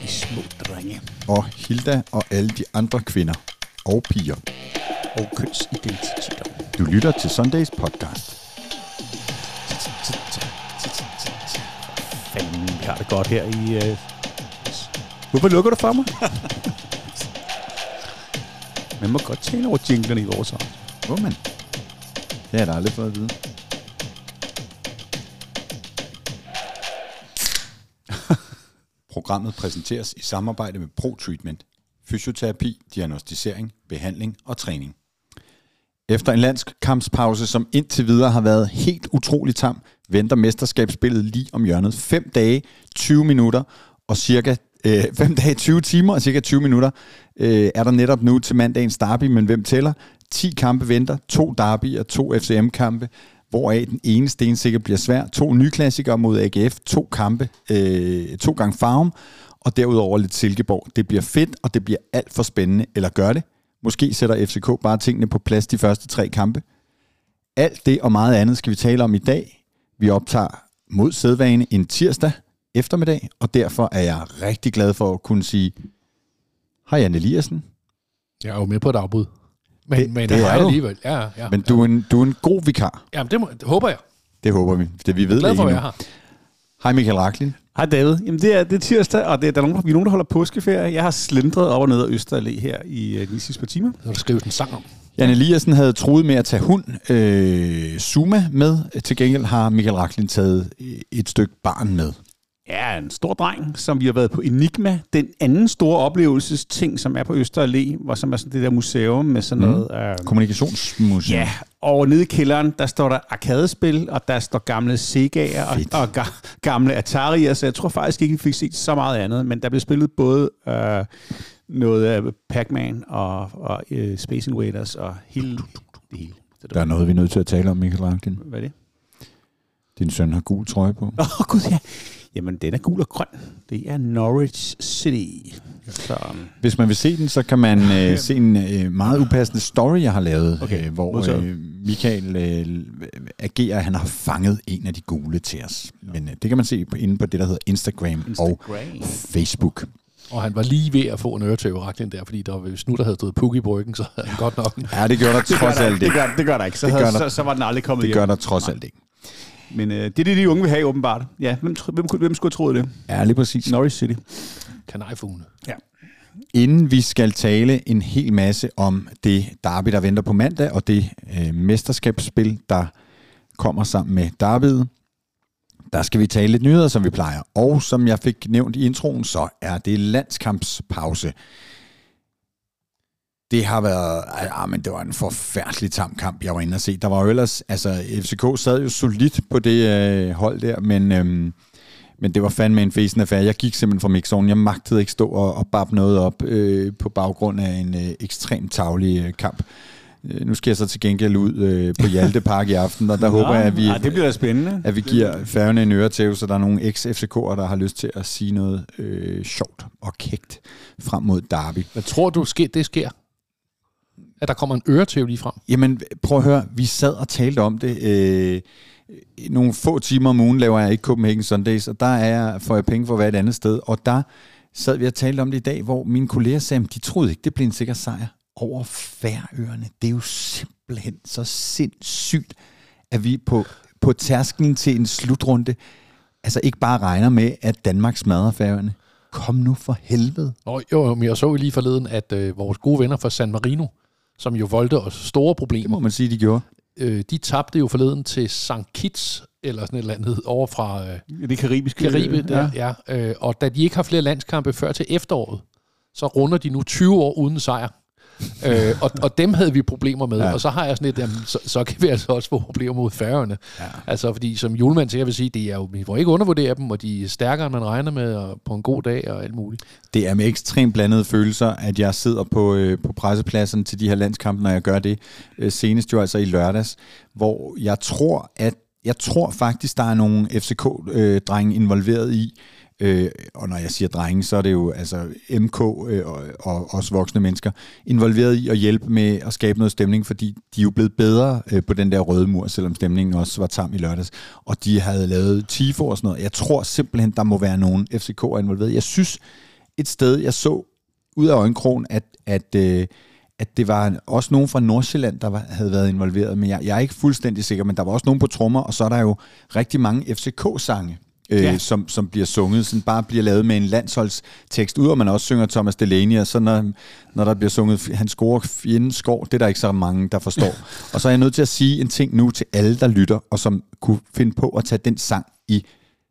de små drenge. Og Hilda og alle de andre kvinder og piger. Og kønsidentiteter. Du lytter til Sundays podcast. Fanden, vi har det godt her i... Hvorfor lukker du for mig? Man må godt tale over jinglerne i vores radio. Hvor man? Det har jeg aldrig fået at vide. Programmet præsenteres i samarbejde med ProTreatment. Fysioterapi, diagnostisering, behandling og træning. Efter en landskampspause, som indtil videre har været helt utrolig tam, venter mesterskabsspillet lige om hjørnet. 5 dage, 20 minutter og cirka 5 dage, 20 timer og cirka 20 minutter er der netop nu til mandagens derby, men hvem tæller? 10 kampe venter, 2 derby og 2 FCM-kampe, hvoraf den ene stensikker bliver svær. 2 nyklassikere mod AGF, 2 kampe, 2 gange Farum, og derudover lidt Silkeborg. Det bliver fedt, og det bliver alt for spændende, eller gør det? Måske sætter FCK bare tingene på plads de første 3 kampe. Alt det og meget andet skal vi tale om i dag. Vi optager mod sædvane en tirsdag eftermiddag, og derfor er jeg rigtig glad for at kunne sige, hej Jan Eliassen. Jeg er jo med på et afbud. Men det er du. Alligevel. Ja. Men du er en god vikar. Jamen, det håber jeg. Det håber vi. Det vi ved glad det for, ikke at jeg nu. Hej Michael Raklin. Hej David. Jamen det er tirsdag, og vi er nogen, der holder påskeferie. Jeg har slendret op og ned ad Østerallé her i de sidste par timer. Så du skrive en sang om. Jan Eliassen havde troet med at tage hund Zuma med. Til gengæld har Michael Raklin taget et stykke barn med. Ja, en stor dreng, som vi har været på Enigma. Den anden store oplevelsesting, som er på Østerallé, hvor som er sådan det der museum med sådan noget... Kommunikationsmuseum. Ja, og nede i kælderen, der står der arkadespil, og der står gamle Segaer og gamle Atari'er, så jeg tror faktisk ikke, vi fik set så meget andet, men der blev spillet både noget af Pac-Man og Space Invaders og hele det hele. Der er noget, vi er nødt til at tale om, Michael Raklin. Hvad er det? Din søn har gul trøje på. Gud ja. Jamen, den er gul og grøn. Det er Norwich City. Så, hvis man vil se den, så kan man se en meget upassende story, jeg har lavet, hvor Michael agerer, han har fanget en af de gule til os. Men det kan man se inde på det, der hedder Instagram og Facebook. Og han var lige ved at få en øretøv Raklin der, fordi hvis nu der havde stået puk i bryggen, så havde han godt nok... Ja, det gør der trods alt ikke. Det gør der ikke. Så var den aldrig kommet hjem. Det gør der trods alt ikke. Men det er det, de unge vil have, åbenbart. Ja, hvem skulle have troet det? Ja, lige præcis. Norwich City. Kanarifugle. Ja. Inden vi skal tale en hel masse om det derby, der venter på mandag, og det mesterskabsspil, der kommer sammen med derbyet, der skal vi tale lidt nyheder, som vi plejer. Og som jeg fik nævnt i introen, så er det landskampspause. Det har været, men det var en forfærdelig tam kamp, jeg var inde og se. Der var jo ellers, FCK sad jo solidt på det hold der, men det var fandme en fæsen affære. Jeg gik simpelthen fra mixzone. Jeg magtede ikke stå og babbe noget op på baggrund af en ekstremt tarvelig kamp. Nu skal jeg så til gengæld ud på Hjalte Park i aften, og der håber jeg, at det bliver spændende. At vi giver Færøerne en øretæve, så der er nogle ex-FCK'ere, der har lyst til at sige noget sjovt og kægt frem mod derby. Hvad tror du, det sker? At der kommer en øretæve lige frem? Jamen, prøv at høre. Vi sad og talte om det. Nogle få timer om ugen laver jeg ikke Copenhagen Sundays, og der får jeg penge for at være et andet sted. Og der sad vi og talte om det i dag, hvor mine kolleger sagde, de troede ikke, det blev en sikker sejr over Færøerne. Det er jo simpelthen så sindssygt, at vi på tærsklen til en slutrunde ikke bare regner med, at Danmark smadrer Færøerne. Kom nu for helvede. Jo, men jeg så jo lige forleden, at vores gode venner fra San Marino, som jo voldte os store problemer. Det må man sige, de gjorde. De tabte jo forleden til St. Kitts, eller sådan et eller andet, over fra det karibiske. Ja. Og da de ikke har flere landskampe før til efteråret, så runder de nu 20 år uden sejr. Og dem havde vi problemer med, og så har jeg sådan et, så kan vi altså også få problemer mod Færøerne. Ja. Fordi som julemand til jeg vil sige, det er jo, vi må ikke undervurdere dem, og de er stærkere, end man regner med på en god dag og alt muligt. Det er med ekstremt blandede følelser, at jeg sidder på pressepladsen til de her landskampe, når jeg gør det. Senest jo altså i lørdags, hvor jeg tror faktisk, der er nogle FCK-drenge involveret i. Og når jeg siger drenge, så er det jo MK og også voksne mennesker involveret i at hjælpe med at skabe noget stemning, fordi de er jo blevet bedre på den der røde mur, selvom stemningen også var tam i lørdags, og de havde lavet tifo og sådan noget. Jeg tror simpelthen, der må være nogen FCK'er involveret. Jeg synes, et sted, jeg så ud af øjenkrogen, at det var også nogen fra Nordsjælland, der havde været involveret, men jeg er ikke fuldstændig sikker, men der var også nogen på trommer, og så er der jo rigtig mange FCK-sange, som bliver sunget, sådan bare bliver lavet med en landsholdstekst, udover man også synger Thomas Delaney, og så når der bliver sunget, han scorer fjendens skår, det er der ikke så mange, der forstår. Og så er jeg nødt til at sige en ting nu til alle, der lytter, og som kunne finde på at tage den sang i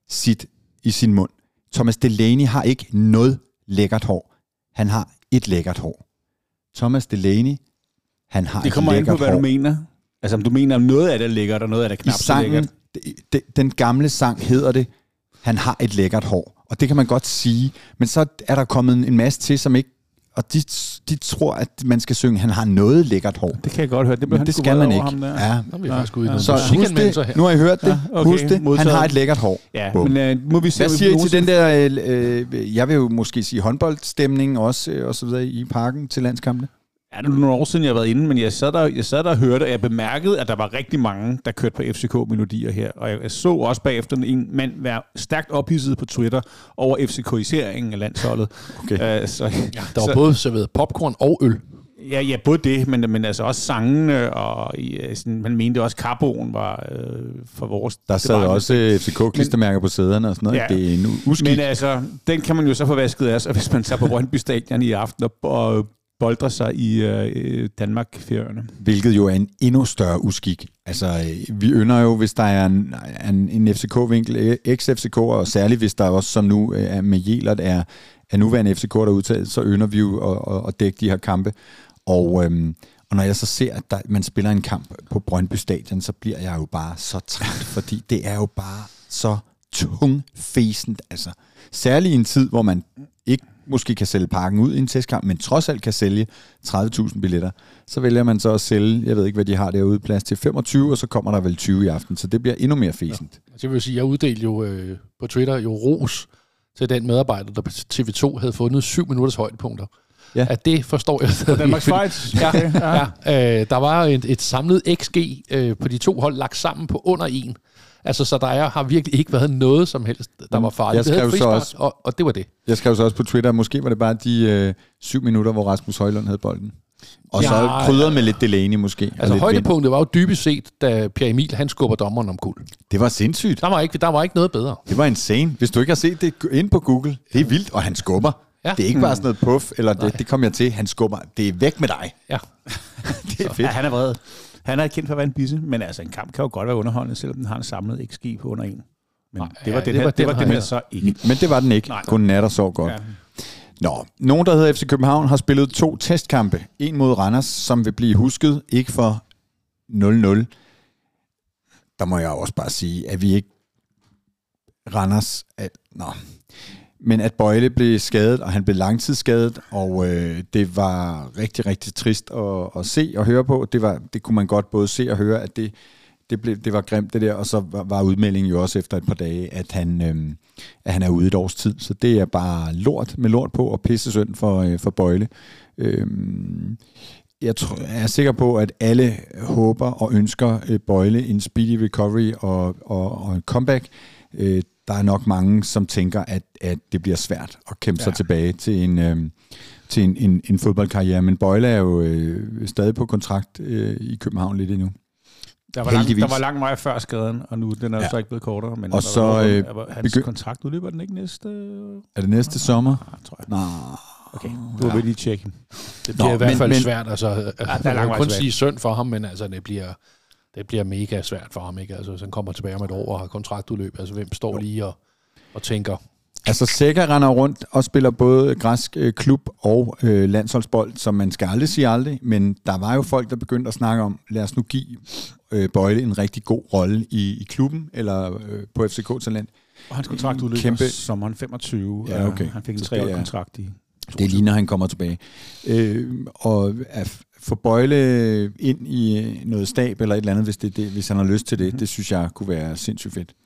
sin mund. Thomas Delaney har ikke noget lækkert hår. Han har et lækkert hår. Thomas Delaney, han har et lækkert hår. Det kommer an på, hvad du mener. Altså, om du mener, noget af det er lækkert, og noget af det er knap så lækkert. Den gamle sang hedder det, han har et lækkert hår. Og det kan man godt sige. Men så er der kommet en masse til, som ikke... Og de tror, at man skal synge, han har noget lækkert hår. Det kan jeg godt høre. Det skal man ikke. Så husk det. Nu har I hørt det. Okay. Husk det. Han har et lækkert hår. Ja, men må vi se... Hvad siger I til den der... jeg vil jo måske sige håndboldstemning også, og så videre i parken til landskampene. Ja, det er nogle år siden, jeg har været inde, men jeg sad der og hørte, og jeg bemærkede, at der var rigtig mange, der kørte på FCK-melodier her. Og jeg så også bagefter en mand være stærkt ophidset på Twitter over FCK-iseringen af landsholdet. Okay. Der var både serveret popcorn og øl. Ja, både det, men altså også sangene, og sådan, man mente også karboen var for vores... Der sad også FCK-klistermærker på sæderne og sådan noget. Ja, det er en uskik. Men altså, den kan man jo så få vasket af sig, hvis man tager på Brøndby Stadion i aften og boldrer sig i Danmark-ferierne. Hvilket jo er en endnu større uskik. Altså, vi ynder jo, hvis der er en FCK-vinkel, ex-FCK, og særligt hvis der også som nu er med Jelert er nuværende FCK, der er udtaget, så ynder vi jo at dække de her kampe. Og når jeg så ser, at man spiller en kamp på Brøndby Stadion, så bliver jeg jo bare så træt, fordi det er jo bare så tungfæsent. Altså, særligt i en tid, hvor man ikke måske kan sælge parken ud i en testkamp, men trods alt kan sælge 30.000 billetter, så vælger man så at sælge, jeg ved ikke, hvad de har derude, plads til 25, og så kommer der vel 20 i aften, så det bliver endnu mere fæsent. Ja. Det vil sige, jeg uddelte jo på Twitter jo ros til den medarbejder, der på TV2 havde fundet 7 minutters højdepunkter. Ja. At det forstår jeg. Danmarks Fights. Der var et samlet XG på de to hold lagt sammen på under 1. Altså, så der har virkelig ikke været noget som helst, der var farligt. Jeg skrev så også, og det var det. Jeg skrev så også på Twitter, måske var det bare de 7 minutter, hvor Rasmus Højlund havde bolden. Og så krydret med lidt Delaney måske. Altså højdepunktet var jo dybest set, da Pierre Emil, han skubber dommeren om kul. Det var sindssygt. Der var ikke noget bedre. Det var insane. Hvis du ikke har set det ind på Google, det er vildt, og han skubber. Ja. Det er ikke bare sådan noget puff, eller det kom jeg til, han skubber. Det er væk med dig. Ja. Det er fedt. Ja, han er vred. Han er kendt for at være en bisse, men altså en kamp kan jo godt være underholdende, selvom den har en samlet XG på under 1. Men det var det så ikke. Men det var den ikke. Kun nat og sov godt. Ja. Nå, nogen, der hedder FC København, har spillet 2 testkampe. En mod Randers, som vil blive husket, ikke for 0-0. Der må jeg også bare sige, at vi ikke... Randers... Men at Bøjle blev skadet, og han blev langtidsskadet, og det var rigtig, rigtig trist at se og høre på. Det kunne man godt både se og høre, at det var grimt det der, og så var udmeldingen jo også efter et par dage, at han er ude et års tid. Så det er bare lort med lort på, og pissesynd for Bøjle. Jeg er sikker på, at alle håber og ønsker Bøjle en speedy recovery og en comeback. Der er nok mange, som tænker, at det bliver svært at kæmpe sig tilbage til en fodboldkarriere. Men Bøjle er jo stadig på kontrakt i København lidt endnu. Der var lang vej før skaden, og nu den er så ikke blevet kortere. Men og så hans kontrakt udløber den ikke næste... Er det næste sommer? Tror jeg. Nej. Okay, du vil lige tjekke. Det bliver i hvert fald svært. Altså, jeg kan kun sige synd for ham, men altså, det bliver mega svært for ham, ikke? Altså, så han kommer tilbage om et år og har kontraktudløb. Altså, hvem står lige og tænker? Altså, Sækker render rundt og spiller både græsk klub og landsholdsbold, som man skal aldrig sige aldrig, men der var jo folk, der begyndte at snakke om, lad os nu give Bøjle en rigtig god rolle i klubben, eller på FCK Talent. Og hans kontrakt udløber sommeren 25. Ja, okay. Han fik en 3-årig kontrakt i... Det er lige, når han kommer tilbage. Og at få Bøjle ind i noget stab eller et eller andet, hvis han har lyst til det, det synes jeg kunne være sindssygt fedt.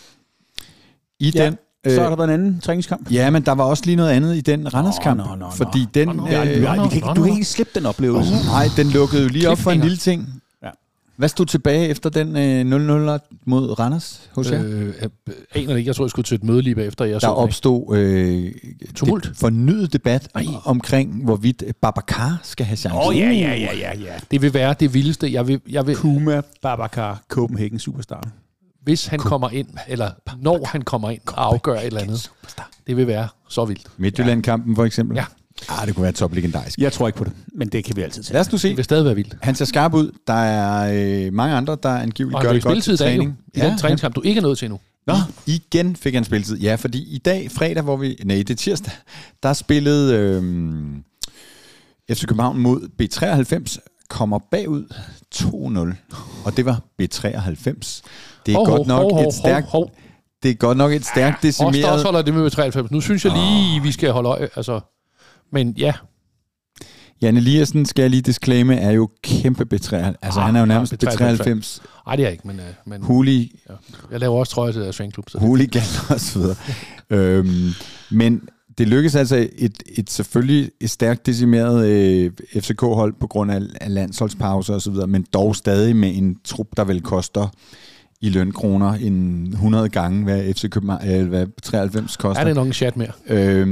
Så har der været en anden træningskamp. Ja, men der var også lige noget andet i den Randerskamp. Fordi den... Du kan ikke slippe den oplevelse. Nej, den lukkede jo lige op for en lille ting. Ja. Hvad stod tilbage efter den 0-0 mod Randers hos jer? Aner det ikke. Jeg tror, jeg skulle til et møde lige bagefter. Der opstod tumult. Fornyet debat omkring, hvorvidt Babacar skal have chancen. Ja. Det vil være det vildeste. Jeg vil Kuma Babacar, Copenhagen Superstar. Hvis han kommer ind, eller når han kommer ind og afgør et eller andet, det vil være så vildt. Midtjylland-kampen for eksempel? Ja. Det kunne være toplegendarisk. Jeg tror ikke på det, men det kan vi altid se. Lad os nu se. Det vil stadig være vildt. Han ser skarp ud. Der er mange andre, der angiveligt gør det godt til træning. I den træningskamp, du ikke er nået til endnu. Nå, igen fik han spilletid. Ja, fordi i dag, fredag, det er tirsdag, der spillede FC København mod B93, kommer bagud 2-0. Og det var B93. Det er godt nok et stærkt... Det er godt nok et stærkt decimeret... Også holder det med 93. Nu synes jeg lige, vi skal holde øje. Altså, men ja. Jan Eliassen, skal jeg lige disclaime, er jo kæmpe B93. Altså, han er jo nærmest B93. Nej, det er ikke, men Ja. Jeg laver også trøje til deres fanklub. Hooligan og så videre. Men det lykkedes altså et selvfølgelig et stærkt decimeret FCK-hold på grund af landsholdspauser og så videre, men dog stadig med en trup, der vel koster i lønkroner 100 gange, hvad FC København, hvad 93 koster. Er det nok en chat mere?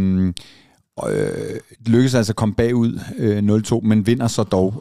Det lykkedes altså at komme bagud 0-2, men vinder så dog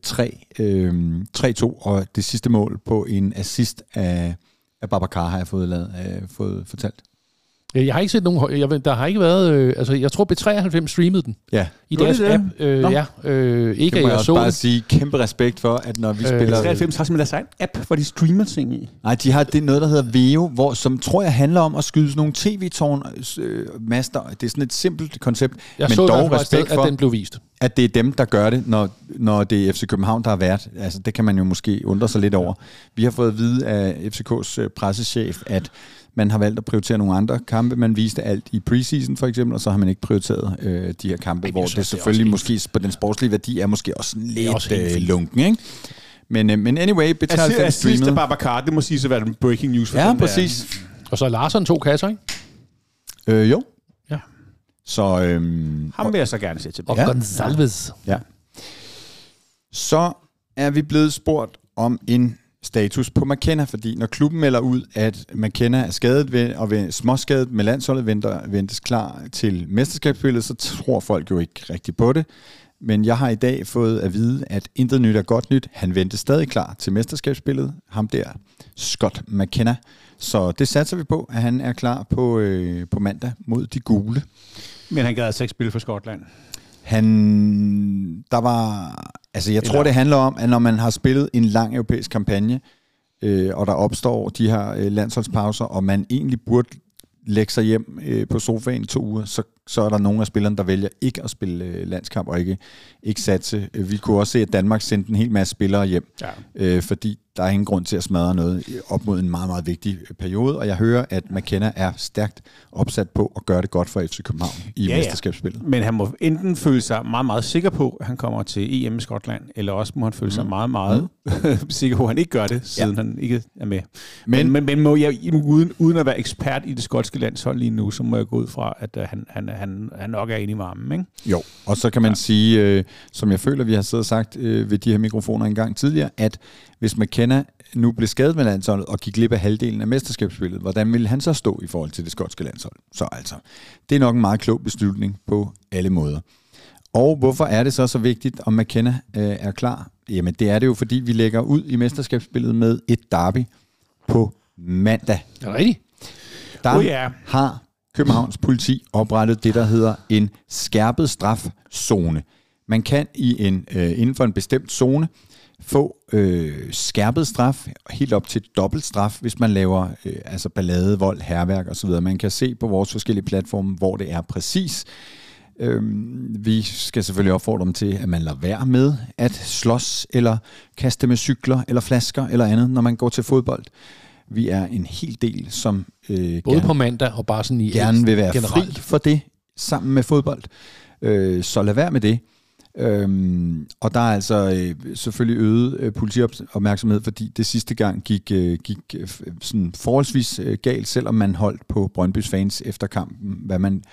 3-2, og det sidste mål på en assist af Babacar har jeg fået fortalt. Jeg har ikke set nogen... Der har ikke været... jeg tror B93 streamede den. Ja. I deres app. Ikke det må jeg også bare sige kæmpe respekt for, at når vi spiller... B93 har simpelthen deres egen app, hvor de streamer ting i. Nej, de har noget, der hedder Veo, som tror jeg handler om at skyde sådan nogle tv-tårn-master. Det er sådan et simpelt koncept, jeg men så dog respekt for, at den blev vist. At det er dem, der gør det, når det er FC København, der har været. Altså, det kan man jo måske undre sig lidt over. Vi har fået at vide af FCK's pressechef, at man har valgt at prioritere nogle andre kampe. Man viste alt i preseason for eksempel, og så har man ikke prioriteret de her kampe, hvor det selvfølgelig måske på den sportslige værdi er måske også lidt lunken, ikke? Men anyway, B93 streamede. Babacar, det må sige så være den breaking news for den præcis. Der. Og så er Larsson 2 kasser, ikke? Jo. Ja. Så, ham vil jeg så gerne se tilbage. Og Gonçalves. Ja. Så er vi blevet spurgt om en status på McKenna, fordi når klubben melder ud, at McKenna er skadet og småskadet med landsholdet, ventes klar til mesterskabsspillet, så tror folk jo ikke rigtig på det. Men jeg har i dag fået at vide, at intet nyt er godt nyt. Han venter stadig klar til mesterskabsspillet. Ham der, Scott McKenna. Så det satser vi på, at han er klar på mandag mod de gule. Men han gad altså ikke spille for Skotland. Jeg tror, det handler om, at når man har spillet en lang europæisk kampagne, og der opstår de her landsholdspauser, og man egentlig burde lægge sig hjem på sofaen 2 uger, så er der nogle af spillerne, der vælger ikke at spille landskamp og ikke satse. Vi kunne også se, at Danmark sendte en hel masse spillere hjem, fordi der er ingen grund til at smadre noget op mod en meget, meget vigtig periode, og jeg hører, at McKenna er stærkt opsat på at gøre det godt for FC København i mesterskabsspillet. Men han må enten føle sig meget, meget sikker på, at han kommer til EM i Skotland, eller også må han føle sig meget, meget sikker på, at han ikke gør det, siden han ikke er med. Men må jeg, uden at være ekspert i det skotske landshold lige nu, så må jeg gå ud fra, at han nok er inde i varmen, ikke? Jo, og så kan man sige, som jeg føler, vi har siddet og sagt ved de her mikrofoner en gang tidligere, at hvis McKenna nu blev skadet med landsholdet og gik glip af halvdelen af mesterskabsspillet, hvordan ville han så stå i forhold til det skotske landshold? Så altså, det er nok en meget klog beslutning på alle måder. Og hvorfor er det så vigtigt, om McKenna er klar? Jamen, det er det jo, fordi vi lægger ud i mesterskabsspillet med et derby på mandag. Er det rigtigt? Der har Københavns politi oprettet det, der hedder en skærpet strafzone. Man kan inden for en bestemt zone få skærpet straf, helt op til dobbelt straf, hvis man laver ballade, vold, hærværk osv. Man kan se på vores forskellige platforme, hvor det er præcis. Vi skal selvfølgelig opfordre dem til, at man lader være med at slås, eller kaste med cykler, eller flasker, eller andet, når man går til fodbold. Vi er en hel del, som både på mandag og bare sådan i gerne vil være generelt fri for det, sammen med fodbold. Så lad være med det. Og der er altså selvfølgelig øget politiopmærksomhed, fordi det sidste gang gik sådan forholdsvis galt, selvom man holdt på Brøndbys fans efter kampen, hvad man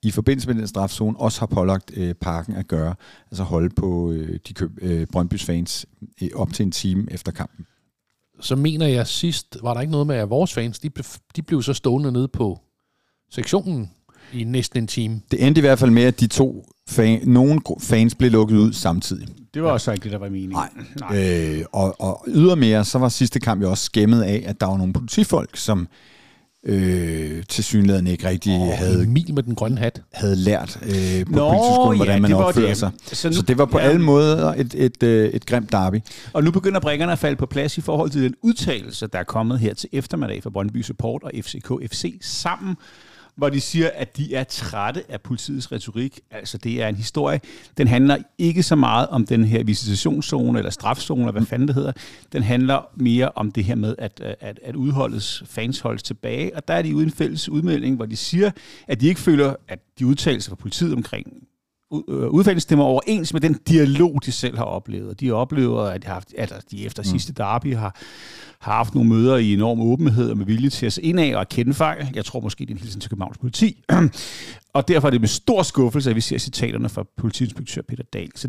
i forbindelse med den strafzone også har pålagt Parken at gøre, altså holde på Brøndbys fans op til en time efter kampen. Så mener jeg sidst, var der ikke noget med, at vores fans, de blev så stående nede på sektionen i næsten en time. Det endte i hvert fald med, at de to nogle fans blev lukket ud samtidig. Det var også ikke det, der var meningen. Nej. Og ydermere, så var sidste kamp jo også skæmmet af, at der var nogle politifolk, som tilsyneladende ikke rigtig havde... Emil med den grønne hat. Havde lært på politiskolen, hvordan man opfører sig. Så det var på alle måder et grimt derby. Og nu begynder brikkerne at falde på plads i forhold til den udtalelse, der er kommet her til eftermiddag fra Brøndby Support og FCK FC sammen, hvor de siger, at de er trætte af politiets retorik. Altså, det er en historie. Den handler ikke så meget om den her visitationszone eller strafzone, eller hvad fanden det hedder. Den handler mere om det her med, at udholdets fans holdes tilbage. Og der er de ude en fælles udmelding, hvor de siger, at de ikke føler, at de udtalelser fra politiet omkring udfaldet stemmer overens med den dialog, de selv har oplevet. De oplever, at de efter sidste derby har haft nogle møder i enorm åbenhed og med vilje til at se indad og erkende fejl. Jeg tror måske, det er en hilsen til Københavns politi. Og derfor er det med stor skuffelse, at vi ser citaterne fra politiinspektør Peter Dahl. Så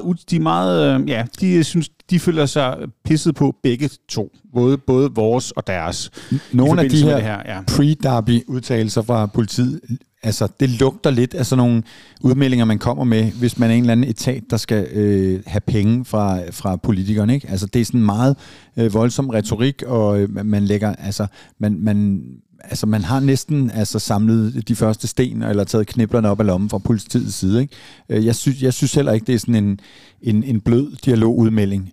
de synes, de føler sig pisset på begge to. Både vores og deres. Nogle af de her pre-derby udtalelser fra politiet, altså det lugter lidt af sådan nogle udmeldinger, man kommer med, hvis man er en eller anden etat, der skal have penge fra politikerne, ikke? Altså det er sådan meget voldsom retorik, og man lægger, man har næsten samlet de første sten, eller taget kniblerne op af lommen fra politiets side, ikke? Jeg synes heller ikke, det er sådan en blød dialogudmelding.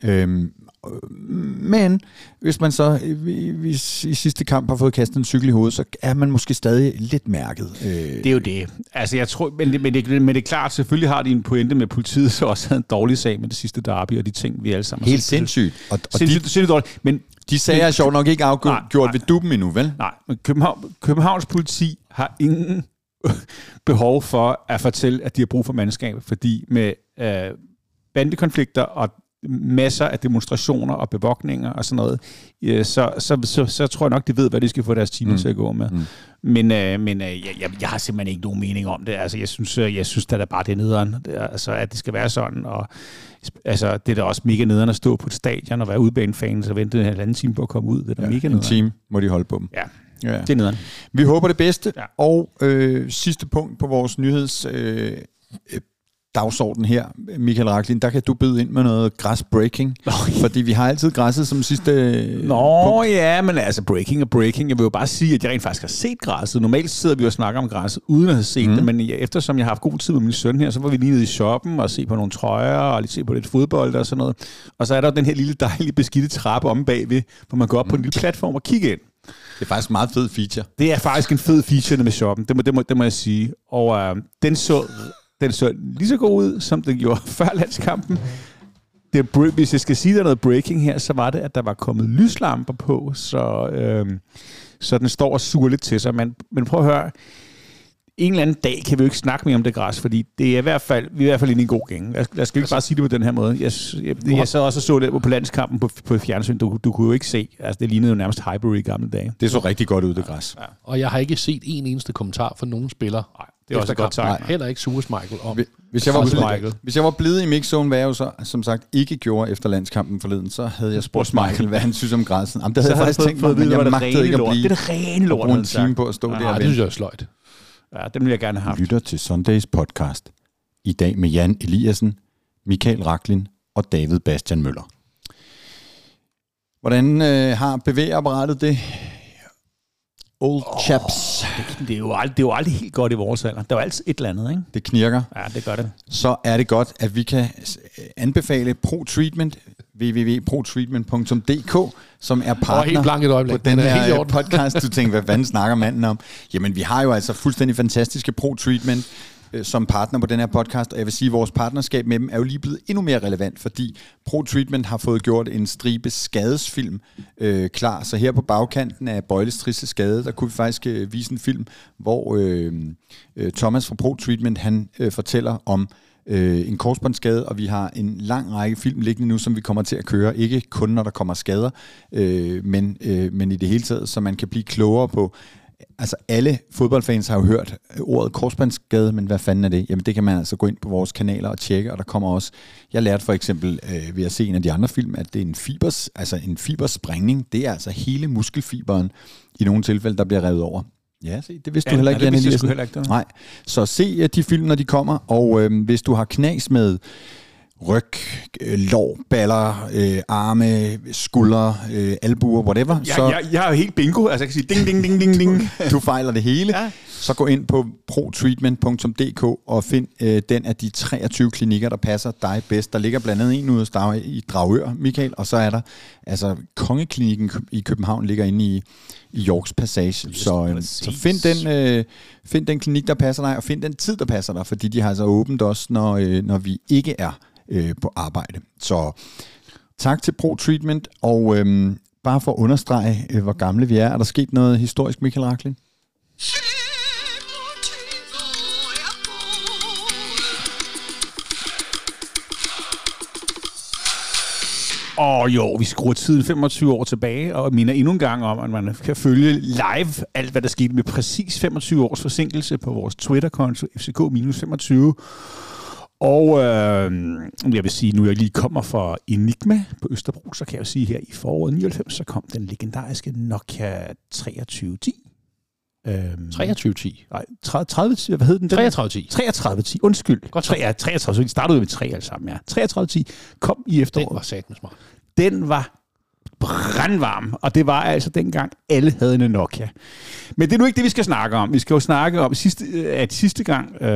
Men hvis man så i sidste kamp har fået kastet en cykel i hovedet, så er man måske stadig lidt mærket. Det er jo det. Altså jeg tror, men det er klart, selvfølgelig har de en pointe med politiet, så også havde en dårlig sag med det sidste derby og de ting, vi alle sammen helt sindssygt. Og sindssygt dårligt. Men de sager er sjovt nok ikke afgjort ved duppen endnu, vel? Nej, men Københavns politi har ingen behov for at fortælle, at de har brug for mandskab, fordi med bandekonflikter og masser af demonstrationer og bevogtninger og sådan noget, så tror jeg nok, de ved, hvad de skal få deres timer til at gå med. Men jeg har simpelthen ikke nogen mening om det. Altså, jeg synes da bare, det er nederen, at det skal være sådan. Og altså, det er da også mega nederen at stå på et stadion og være udbanefan, så vente en halvanden time på at komme ud. Det er da mega nederen. En time må de holde på dem. Ja, det er nederen. Vi håber det bedste. Ja. Og sidste punkt på vores nyheds dagsorden her, Michael Rachlin, der kan du byde ind med noget græsbreaking, fordi vi har altid græsset som sidste punkt. Ja, men altså breaking. Jeg vil jo bare sige, at jeg rent faktisk har set græsset. Normalt sidder vi og snakker om græsset, uden at have set det, men eftersom jeg har haft god tid med min søn her, så var vi lige nede i shoppen og se på nogle trøjer og lige se på lidt fodbold og sådan noget. Og så er der den her lille dejlige beskidte trappe om bagved, hvor man går op på en lille platform og kigger ind. Det er faktisk en meget fed feature. Det er faktisk en fed feature med shoppen, det må jeg sige. Og den så lige så god ud, som den gjorde før landskampen. Hvis jeg skal sige, der er noget breaking her, så var det, at der var kommet lyslamper på, så den står og suger lidt til sig. Men prøv at høre, en eller anden dag kan vi jo ikke snakke mere om det græs, fordi det er vi er i hvert fald inde i en god gænge. Jeg skal ikke bare sige det på den her måde. Jeg så også så det på landskampen på fjernsyn. Du kunne jo ikke se. Altså, det lignede jo nærmest Highbury i gamle dage. Det så rigtig godt ud, det græs. Ja. Og jeg har ikke set en eneste kommentar fra nogen spiller. Nej, det er også godt sagt. Heller ikke Sures Michael om. Hvis jeg var blevet i mixzone, hvad jeg jo så som sagt ikke gjorde efter landskampen forleden, så havde jeg spurgt Michael, hvad han synes om græsset. Jamen, det havde jeg faktisk tænkt mig, men jeg magtede ikke at blive. Det er det rene lort. Bruge en time på at stå der. Det synes jeg er sløjt. Ja, den vil jeg gerne have haft. Lytter til Sundays podcast. I dag med Jan Eliassen, Michael Rachlin og David Bastian Møller. Hvordan har bevægeapparatet det? Old chaps. Det er jo aldrig helt godt i vores alder. Der er jo altid et eller andet, ikke? Det knirker. Ja, det gør det. Så er det godt, at vi kan anbefale ProTreatment, www.protreatment.dk, som er partner på den her podcast. Du tænker, hvad fanden snakker manden om? Jamen, vi har jo altså fuldstændig fantastiske ProTreatment som partner på den her podcast, og jeg vil sige, at vores partnerskab med dem er jo lige blevet endnu mere relevant, fordi ProTreatment har fået gjort en stribe skadesfilm klar. Så her på bagkanten af Bøjles triste skade, der kunne vi faktisk vise en film, hvor Thomas fra ProTreatment, han fortæller om en korsbåndsskade, og vi har en lang række film liggende nu, som vi kommer til at køre, ikke kun når der kommer skader, men i det hele taget, så man kan blive klogere på altså alle fodboldfans har jo hørt ordet korsbåndsskade, men hvad fanden er det? Jamen det kan man altså gå ind på vores kanaler og tjekke, og der kommer også, jeg lærte for eksempel ved at se en af de andre film, at det er en fibersprængning. Det er altså hele muskelfiberen i nogle tilfælde, der bliver revet over. Ja, se, det vidste du heller ikke, Jan Eliassen. Nej, så se de film, når de kommer, og hvis du har knas med ryg, lår, baller, arme, skuldre, albuer, whatever. Jeg har jo helt bingo, altså jeg kan sige ding, ding, ding, ding, ding. Du fejler det hele. Ja. Så gå ind på protreatment.dk og find den af de 23 klinikker, der passer dig bedst. Der ligger blandt andet en ude i Dragør, Michael, og så er der, altså Kongeklinikken i København ligger inde i Yorks Passage. Så find den klinik, der passer dig, og find den tid, der passer dig, fordi de har altså åbent også, når vi ikke er på arbejde. Så tak til ProTreatment, og bare for at understrege, hvor gamle vi er der sket noget historisk, Michael Rachlin? Vi skruer tiden 25 år tilbage, og minder endnu en gang om, at man kan følge live alt, hvad der skete med præcis 25 års forsinkelse på vores Twitter-konto, FCK-25. Og jeg vil sige, nu jeg lige kommer fra Enigma på Østerbro, så kan jeg jo sige, her i foråret 99, så kom den legendariske Nokia 2310. 2310? Nej, 3010, hvad hed den? 3310. 3310, undskyld. Godt 33, vi startede med 3 alle sammen, ja. 3310 kom i efteråret. Den var satme smart. Den var brandvarm, og det var altså dengang, alle havde en Nokia. Men det er nu ikke det, vi skal snakke om. Vi skal jo snakke om, sidste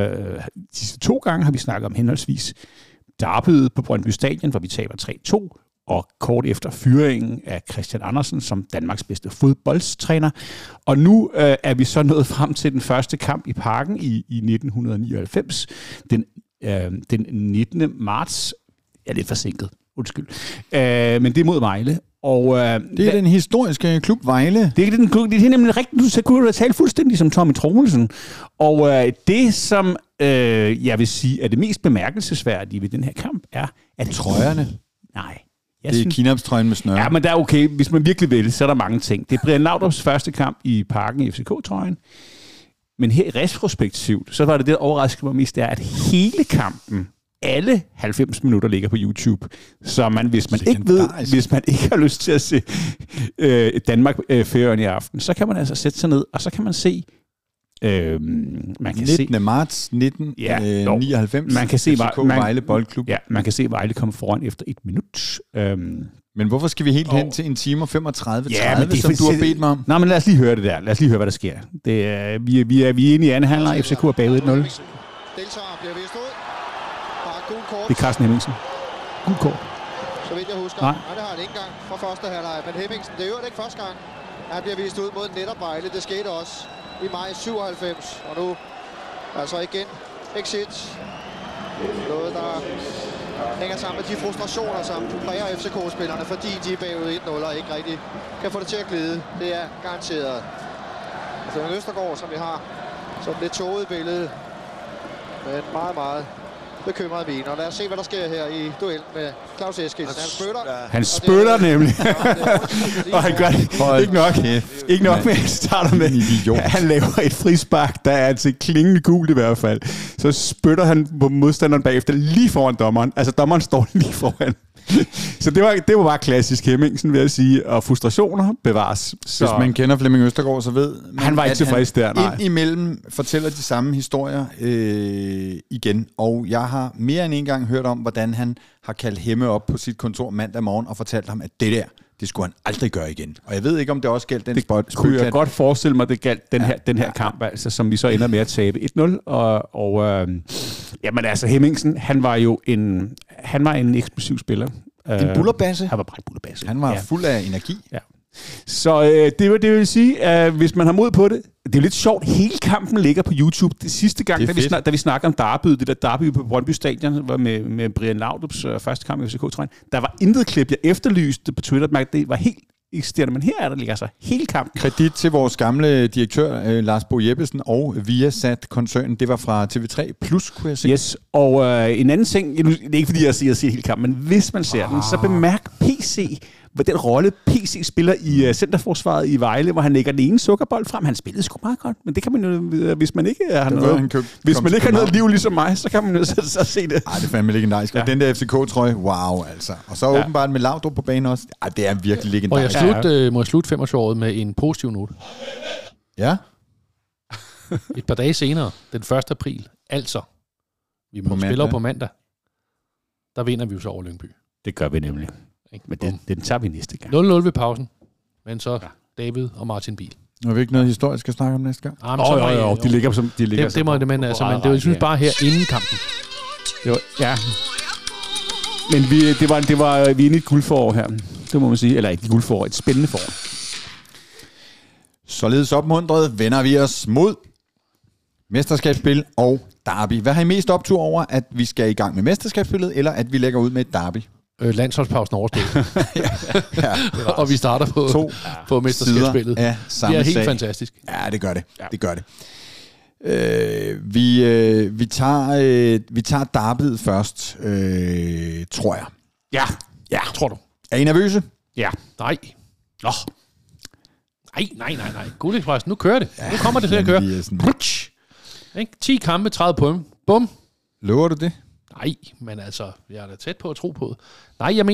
2 gange har vi snakket om henholdsvis derbyet på Brøndby Stadion, hvor vi taber 3-2, og kort efter fyringen af Christian Andersen som Danmarks bedste fodboldstræner. Og nu er vi så nået frem til den første kamp i Parken i 1999, den 19. marts. Jeg er lidt forsinket, undskyld. Men det er mod Vejle. Og, det er den historiske klub Vejle. Det er nemlig rigtigt. Du kunne tale fuldstændig som Tommy Troelsen. Og det, som jeg vil sige er det mest bemærkelsesværdige ved den her kamp, er, at trøjerne. Nej. Det er Kinapstrøjen med snøre. Ja, men der er okay. Hvis man virkelig vil, så er der mange ting. Det er Brian Laudrup's første kamp i Parken i FCK-trøjen. Men her i retrospektivt, så var det overraskende mig mest, er, at hele kampen, alle 90 minutter ligger på YouTube. Så hvis man ikke har lyst til at se Danmark Færøerne i aften, så kan man altså sætte sig ned, og så kan man se man kan 19. marts 1999. Man kan se Vejle Boldklub. Ja, man kan se Vejle komme foran efter 1 minut. Men hvorfor skal vi helt hen til 1 time og 35, som du har bedt mig om? Nej, men lad os lige høre det der. Lad os lige høre, hvad der sker. Vi er inde i anden halvleg. FCK er bagud 1-0. Deltager bliver vist ud. Det er Carsten Hemmingsen. Gul kort. Så vidt jeg husker. Nej, det har han ikke engang fra første halvleg. Men Hemmingsen, det er jo ikke første gang. Han bliver vist ud mod netop Vejle. Det skete også i maj 97. Og nu altså igen exit. Noget, der hænger sammen med de frustrationer, som præger FCK-spillerne, fordi de er bagud 1-0 og ikke rigtig kan få det til at glide. Det er garanteret. Altså Østergaard, som vi har som lidt tåget billede. Men meget, meget bekymret viner. Lad os se, hvad der sker her i duellen med Claus Eskildsen. Han spytter nemlig. Og han gør det ikke nok med, at han starter med. Han laver et frispark, der er altså klingende gult i hvert fald. Så spytter han på modstanderen bagefter lige foran dommeren. Altså dommeren står lige foran. Så det var bare klassisk Hemmingsen, vil jeg sige. Og frustrationer bevares. Så hvis man kender Flemming Østergaard, så ved man, han var ikke tilfreds der, nej. Indimellem fortæller de samme historier igen. Og jeg har mere end en gang hørt om, hvordan han har kaldt Hemme op på sit kontor mandag morgen og fortalt ham, at det skulle han aldrig gøre igen. Og jeg ved ikke, om det også galt den spot. Det kunne jeg godt forestille mig, det galt den her kamp, altså, som vi så ender med at tabe 1-0. Jamen altså, Hemmingsen, han var en eksplosiv spiller. En bullerbasse. Han var bare en bullerbasse. Han var fuld af energi. Ja. Så det vil sige, at hvis man har mod på det, det er jo lidt sjovt, hele kampen ligger på YouTube. Det sidste gang, da vi snakker om derbyet, det der derby på Brøndby Stadion, var med Brian Laudrup's første kamp i FCK-trøjen, der var intet klip, jeg efterlyste på Twitter, det var helt eksisterende, men her er der ligger altså hele kampen. Kredit til vores gamle direktør, Lars Bo Jeppesen, og Viasat-koncernen, det var fra TV3 Plus, kunne jeg se. Yes, og en anden ting, det er ikke fordi, jeg siger hele kampen, men hvis man ser den, så bemærk PC, den rolle PC spiller i centerforsvaret i Vejle, hvor han lægger den ene sukkerbold frem. Han spillede sgu meget godt, men det kan man jo, hvis man ikke har noget liv ligesom mig, så kan man jo så se det. Ej, det er fandme legendarisk. Ja. Den der FCK-trøje, wow altså. Og så åbenbart med Laudrup på banen også. Ej, det er virkelig legendarisk. Og må jeg slutte 25-året med en positiv note. Ja. Et par dage senere, den 1. april, altså, vi må spille på mandag, der vinder vi jo så over Lyngby. Det gør vi nemlig. Men den tager vi næste gang. 0-0 ved pausen, men så David og Martin Biel. Nu har vi ikke noget historisk skal snakke om næste gang. De ligger som de ligger. Det må det, men altså, men det var synes bare her inden kampen. Det var, ja. Men vi er inde i et guldforår her. Det må man sige, eller et guldforår, et spændende forår. Således opmuntret vender vi os mod mesterskabsspil og derby. Hvad har I mest optur over, at vi skal i gang med mesterskabsspillet, eller at vi lægger ud med et derby? Landsholdspausen overstået. Og vi starter på mesterskabsspillet. Ja, det er helt fantastisk. Ja, det gør det. Ja. Det gør det. Vi tager derbyet først, tror jeg. Ja, tror du. Er I nervøse? Ja. Nej. Nej. Guldekspressen, nu kører det. Nu kommer det til at køre. 10 kampe, 30 point. Bum. Lover du det? Nej, men altså, jeg er da tæt på at tro på det. Nej, jeg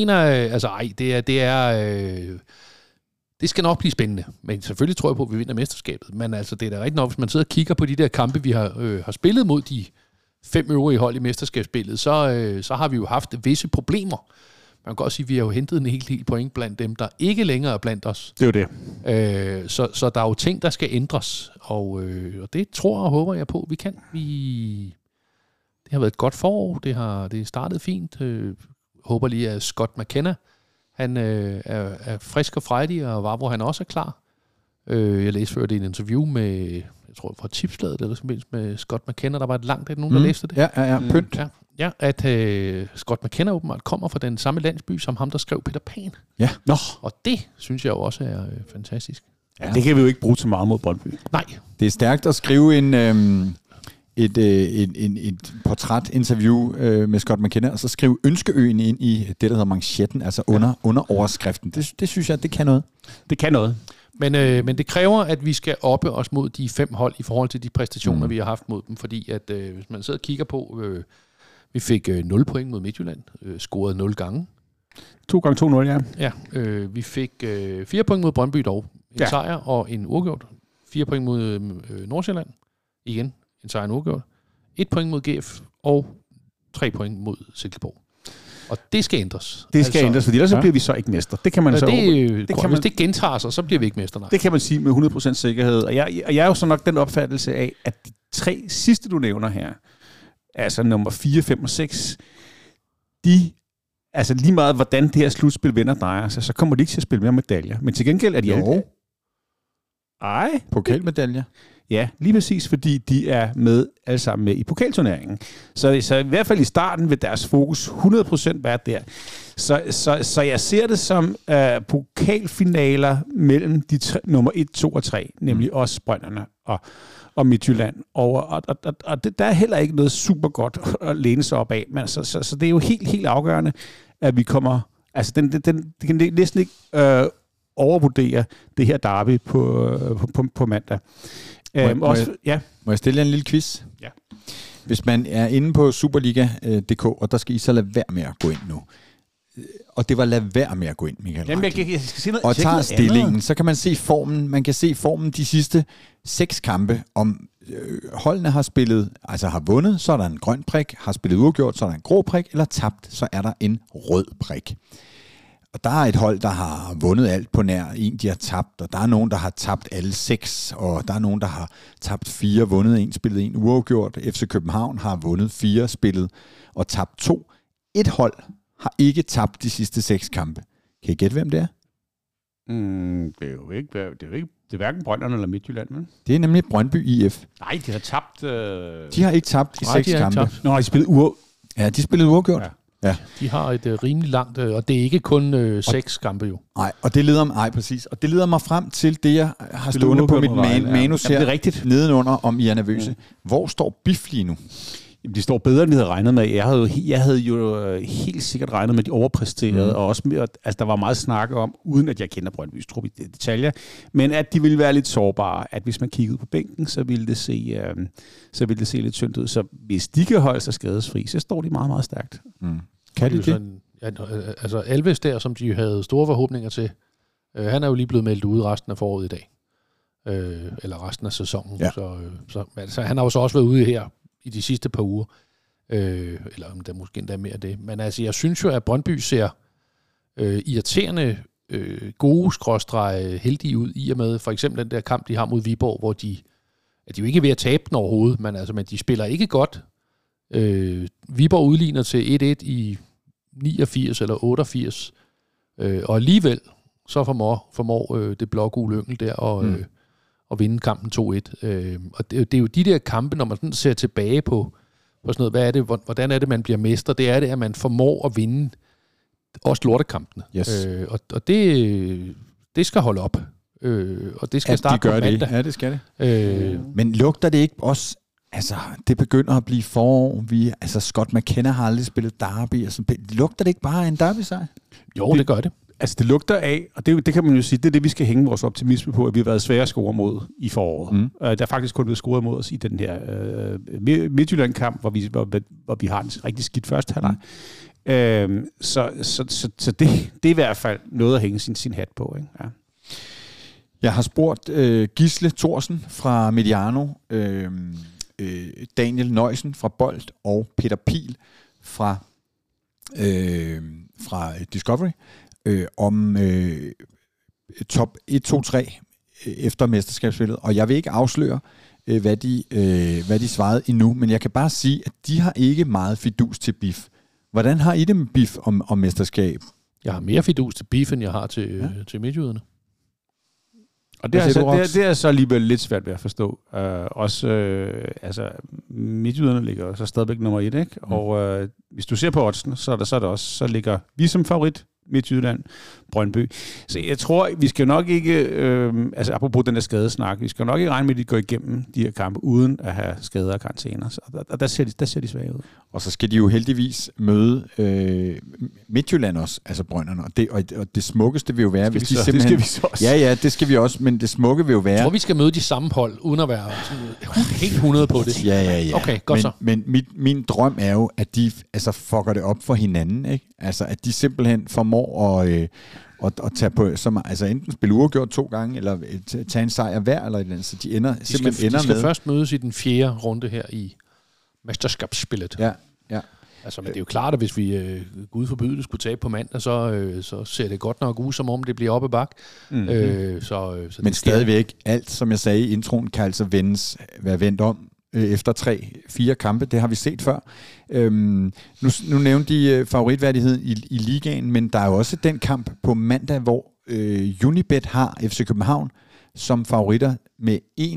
mener, det skal nok blive spændende. Men selvfølgelig tror jeg på, at vi vinder mesterskabet. Men altså, det er da rigtigt nok, hvis man sidder og kigger på de der kampe, vi har spillet mod de 5 øvrige hold i mesterskabsspillet, så har vi jo haft visse problemer. Man kan godt sige, at vi har jo hentet en helt point blandt dem, der ikke længere er blandt os. Det er jo det. Så der er jo ting, der skal ændres. Og det tror og håber jeg på, vi kan. Det har været et godt forår. Det er startet fint. Håber lige, at Scott McKenna, han er frisk og frejdig, og var, hvor han også er klar. Jeg læste før det i en interview med, jeg tror fra Tipsbladet, eller som helst med Scott McKenna, der var et langt, nogen der læste det. Ja, pynt. Ja, at Scott McKenna åbenbart kommer fra den samme landsby, som ham, der skrev Peter Pan. Ja. Nå. Og det synes jeg jo også er fantastisk. Ja. Det kan vi jo ikke bruge til meget mod Brøndby. Nej. Det er stærkt at skrive et portrætinterview med Scott McKenna, og så skrive Ønskeøen ind i det, der hedder manchetten, altså under overskriften. Det synes jeg, det kan noget. Det kan noget. Men det kræver, at vi skal oppe os mod de 5 hold i forhold til de præstationer, vi har haft mod dem, fordi at hvis man sidder og kigger på, vi fik 0 point mod Midtjylland, scorede 0 gange. 2 gange 2-0, ja. Ja, vi fik 4 point mod Brøndby dog, en sejr og en uafgjort. 4 point mod Nordsjælland, igen en sejr og en uafgjort. 1 point mod GF og 3 point mod Silkeborg. Og det skal ændres. Det skal ændres, fordi ellers så bliver vi så ikke mester. Det kan man så hvis det gentager sig, så bliver vi ikke mester. Nej. Det kan man sige med 100% sikkerhed. Og jeg er jo så nok den opfattelse af, at de 3 sidste, du nævner her, altså nummer 4, 5 og 6, altså lige meget, hvordan det her slutspil vender drejer sig, så kommer de ikke til at spille mere medaljer. Men til gengæld er de alle... Ej. Pokalmedaljer. Ja, lige præcis, fordi de er med alle sammen med i pokalturneringen. Så i hvert fald i starten vil deres fokus 100% være der. Så jeg ser det som pokalfinaler mellem de nummer 1, 2 og 3, nemlig os, Brønderne og Midtjylland. Og der er heller ikke noget super godt at læne sig op af. Men så det er jo helt afgørende, at vi kommer... Altså, det kan næsten ikke overvurdere det her derby på mandag. Må jeg stille jer en lille quiz? Ja. Hvis man er inde på Superliga.dk, og der skal I så lade være med at gå ind nu. Og det var lade være med at gå ind, Michael. Jamen, jeg skal sige noget, og tager stillingen, så kan man se formen. Man kan se formen de sidste 6 kampe. Om holdene har spillet, altså har vundet, så er der en grøn prik. Har spillet uafgjort, så er der en grå prik. Eller tabt, så er der en rød prik. Og der er et hold, der har vundet alt på nær en, de har tabt, og der er nogen, der har tabt alle 6, og der er nogen, der har tabt 4, vundet 1, spillet 1, uafgjort. FC København har vundet 4, spillet og tabt 2. Et hold har ikke tabt de sidste 6 kampe. Kan I gætte, hvem det er? Det er jo ikke, det er hverken Brønderne eller Midtjylland, men? Det er nemlig Brøndby IF. Nej, de har tabt... De har ikke tabt i 6 kampe. Nå, de spillede uafgjort. Ja, de spillede uafgjort. Ja. Ja. De har et rimelig langt, og det er ikke kun 6 kampe jo. Nej, og det leder mig, præcis. Og det leder mig frem til det, jeg har stående på mit manus her, rigtigt nedenunder, om I er nervøse. Hvor står BIF lige nu? Jamen, de står bedre, end vi havde regnet med. Jeg havde jo helt sikkert regnet med, at de overpræsterede, og også med, altså, der var meget snak om, uden at jeg kender Brøndbys trup i detaljer, men at de ville være lidt sårbare, at hvis man kiggede på bænken, så ville det se lidt tyndt ud. Så hvis de kan holde sig skadesfri, så står de meget, meget stærkt. Kan de det? Altså Alves der, som de havde store forhåbninger til, han er jo lige blevet meldt ude resten af foråret i dag. Eller resten af sæsonen. Ja. Så han har jo så også været ude her i de sidste par uger. Eller om der måske endda mere af det. Men altså, jeg synes jo, at Brøndby ser irriterende gode skråstrege heldige ud, i og med for eksempel den der kamp, de har mod Viborg, hvor de er jo ikke ved at tabe den overhovedet, men de spiller ikke godt. Viborg udligner til 1-1 i 89 eller 88, og alligevel så formår det blågule Yngel der at vinde kampen 2-1. Og det er jo de der kampe, når man sådan ser tilbage på sådan noget, hvad er det, hvordan er det, man bliver mester? Det er det, at man formår at vinde også lortekampene. Yes. Og det skal holde op. Og det skal starte på mandag. Ja, det skal det. Men lugter det ikke også? Altså, det begynder at blive forår. Scott McKenna har aldrig spillet derby. Altså, lugter det ikke bare af en derby-sejr? Jo, det gør det. Altså, det lugter af, og det kan man jo sige, det er det, vi skal hænge vores optimisme på, at vi har været svære at score mod i foråret. Der er faktisk kun blevet scoret mod os i den her Midtjylland-kamp, hvor vi har en rigtig skidt første halvleg. Så det er i hvert fald noget at hænge sin hat på, ikke? Ja. Jeg har spurgt Gisle Thorsen fra Mediano, Daniel Nøjsen fra Bold og Peter Pihl fra Discovery om top 1, 2, 3 efter mesterskabsspillet. Og jeg vil ikke afsløre, hvad de svarede endnu, men jeg kan bare sige, at de har ikke meget fidus til BIF. Hvordan har I det med BIF om mesterskab? Jeg har mere fidus til BIF, end jeg har til midtjyderne. Og det er så alligevel lidt svært ved at forstå. Midtjyderne ligger så stadigvæk nummer 1, ikke? Og hvis du ser på oddsen, så ligger vi som favorit Midtjylland, Brøndby. Så jeg tror, vi skal nok ikke, apropos den der skadesnak, vi skal nok ikke regne med, at de går igennem de her kampe, uden at have skader og karantæner. Og der ser de svage ud. Og så skal de jo heldigvis møde Midtjylland også, altså Brønderne. Og det smukkeste vil jo være, hvis de simpelthen... Det skal vi også. Ja, det skal vi også, men det smukke vil jo være... Jeg tror, vi skal møde de samme hold, uden at være helt 100 på det. Ja. Okay, godt så. Men min drøm er jo, at de fucker det op for hinanden, ikke? Altså, at de simpelthen formår at tage på, enten spille uafgjort 2 gange, eller tage en sejr hver, eller et eller andet, så de ender med... De skal først mødes i den 4. runde her i mesterskabsspillet. Ja. Altså, men det er jo klart, at hvis vi, Gud forbyde det, skulle tabe på mandag, så ser det godt nok ud, som om det bliver op ad bak. Så men stadigvæk, alt som jeg sagde i introen, kan altså være vendt om efter 3-4 kampe. Det har vi set før. Nu nævnte de favoritværdighed i ligaen, men der er jo også den kamp på mandag, hvor Unibet har FC København som favoritter med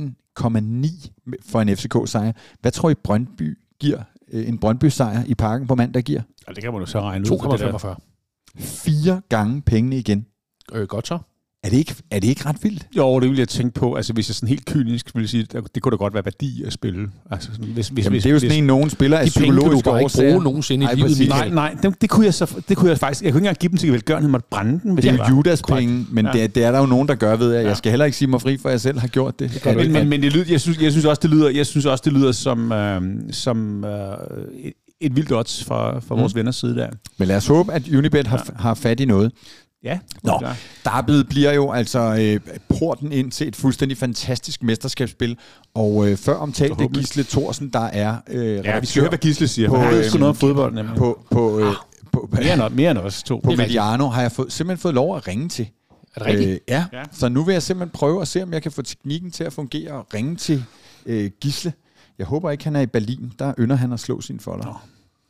1,9 for en FCK-sejr. Hvad tror I Brøndby giver? En Brøndby-sejr i Parken på mandag giver? Ja, det kan man jo så regne ud. 2,45. 4 gange pengene igen. Godt så. Er det ikke ret vildt? Jo, det vil jeg tænke på. Altså, hvis jeg sådan helt kynisk ville sige, det kunne da godt være værdi at spille. Altså, hvis, det er jo sådan en, nogen spiller af psykologiske årsager. De penge kan du bare ikke bruge nogensinde i livet. Nej, det kunne jeg faktisk. Jeg kunne ikke engang give dem til velgørenhed, måtte brænde den. Det er jo Judas penge, men det er der jo nogen, der gør, ved jeg. Jeg skal heller ikke sige mig fri, for jeg selv har gjort det. Men jeg synes også, det lyder som et vildt odds fra vores venners side der. Men lad os håbe, at Unibet har fat i noget. Ja, derbyet bliver jo altså porten ind til et fuldstændig fantastisk mesterskabsspil. Og før omtalte Gisle Thorsen, der er vi skal høre, hvad Gisle siger. På noget om fodbold, nemlig. På mere end os to. På Mediano har jeg simpelthen fået lov at ringe til. Er det rigtigt? Ja, så nu vil jeg simpelthen prøve at se, om jeg kan få teknikken til at fungere og ringe til Gisle. Jeg håber ikke, han er i Berlin. Der ynder han at slå sin folder.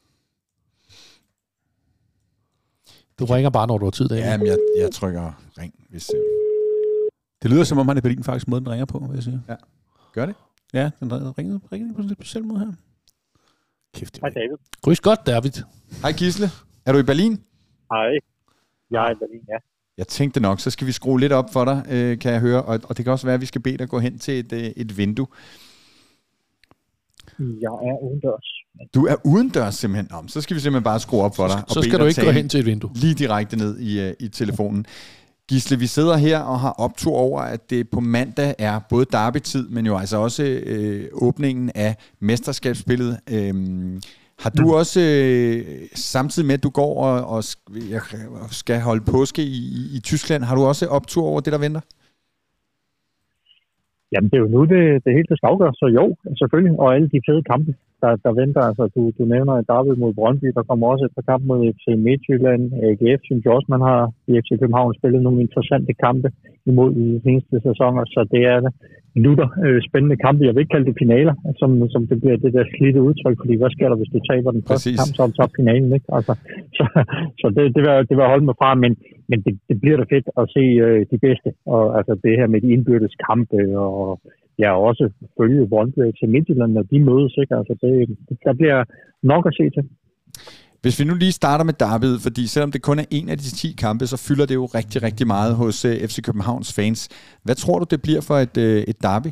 Du ringer bare, når du har tid derinde. Ja, men jeg trykker ring. Hvis, Det lyder som om, han er i Berlin faktisk måden, den ringer på, vil jeg sige. Ja. Gør det? Ja, den ringer på sådan en speciel måde her. Kæft. Hej David. Grüß godt, David. Hej Gisle. Er du i Berlin? Hej. Jeg er i Berlin, ja. Jeg tænkte nok, så skal vi skrue lidt op for dig, kan jeg høre. Og det kan også være, at vi skal bede dig gå hen til et vindue. Jeg er udendørs. Du er udendørs simpelthen om. Så skal vi simpelthen bare skrue op for dig. Så skal du ikke gå hen til et vindue. Lige direkte ned i telefonen. Gisle, vi sidder her og har optur over, at det på mandag er både derby-tid, men jo altså også åbningen af mesterskabsspillet. Har du også, samtidig med at du går og skal holde påske i Tyskland, har du også optur over det, der venter? Jamen, det er jo nu, det hele skal afgøres, så jo, selvfølgelig. Og alle de fede kampe, der venter. Altså, du nævner et derby mod Brøndby, der kommer også et par kampe mod FC Midtjylland. AGF synes jeg også, man har i FC København spillet nogle interessante kampe imod i de seneste sæsoner, så det er lutter spændende kampe. Jeg vil ikke kalde det finaler, som det bliver det der slidte udtryk, fordi hvad sker der, hvis du taber den første kamp, så er finalen, ikke? Altså, så det vil jeg holde mig fra, men det bliver da fedt at se de bedste, og altså det her med de indbyrdes kampe, og jeg har også følge Brøndby til Midtjylland, når de mødes, ikke? Altså der bliver nok at se til. Hvis vi nu lige starter med derbyet, fordi selvom det kun er en af de 10 kampe, så fylder det jo rigtig, rigtig meget hos FC Københavns fans. Hvad tror du, det bliver for et derby?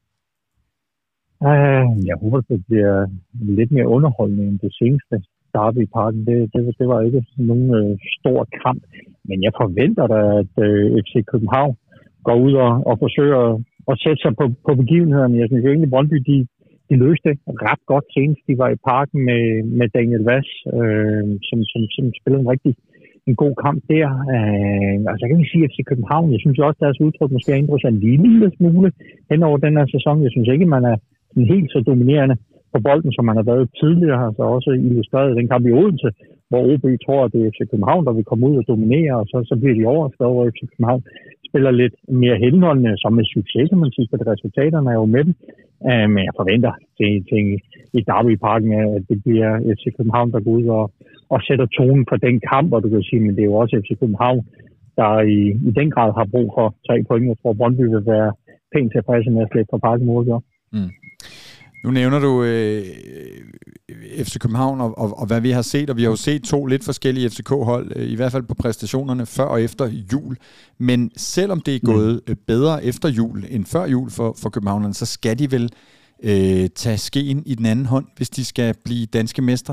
Jeg håber, det bliver lidt mere underholdende end det seneste derby i Parken. Det var ikke nogen stor kamp, men jeg forventer da, at FC København går ud og forsøger at sætte sig på begivenhederne. Jeg synes jo egentlig, Brøndby, de løste ret godt senest. De var i Parken med Daniel Vass, som spillede en god kamp der. Altså jeg kan ikke sige, at FC København, jeg synes jo også, at deres udtryk måske har ændret sig en lille smule hen over den her sæson. Jeg synes ikke, man er helt så dominerende på bolden, som man har været tidligere. Altså også illustreret den kamp i Odense, hvor OB tror, at det er FC København, der vil komme ud og dominere, og så bliver de overrasket over, at FC København spiller lidt mere henholdende, som med succes, kan man sige, for resultaterne er jo med dem. Men jeg forventer til i derby i Parken, at det bliver FC København, der går ud og sætter tonen for den kamp, og du kan sige, men det er jo også FC København, der i den grad har brug for 3 point. Jeg tror, Brøndby vil være pænt tilfredse med at slæbe fra Parken mål. Nu nævner du FC København og hvad vi har set, og vi har jo set 2 lidt forskellige FCK-hold, i hvert fald på præstationerne før og efter jul. Men selvom det er gået bedre efter jul end før jul for københavnerne, så skal de vel tage skeen i den anden hånd, hvis de skal blive danske mestre?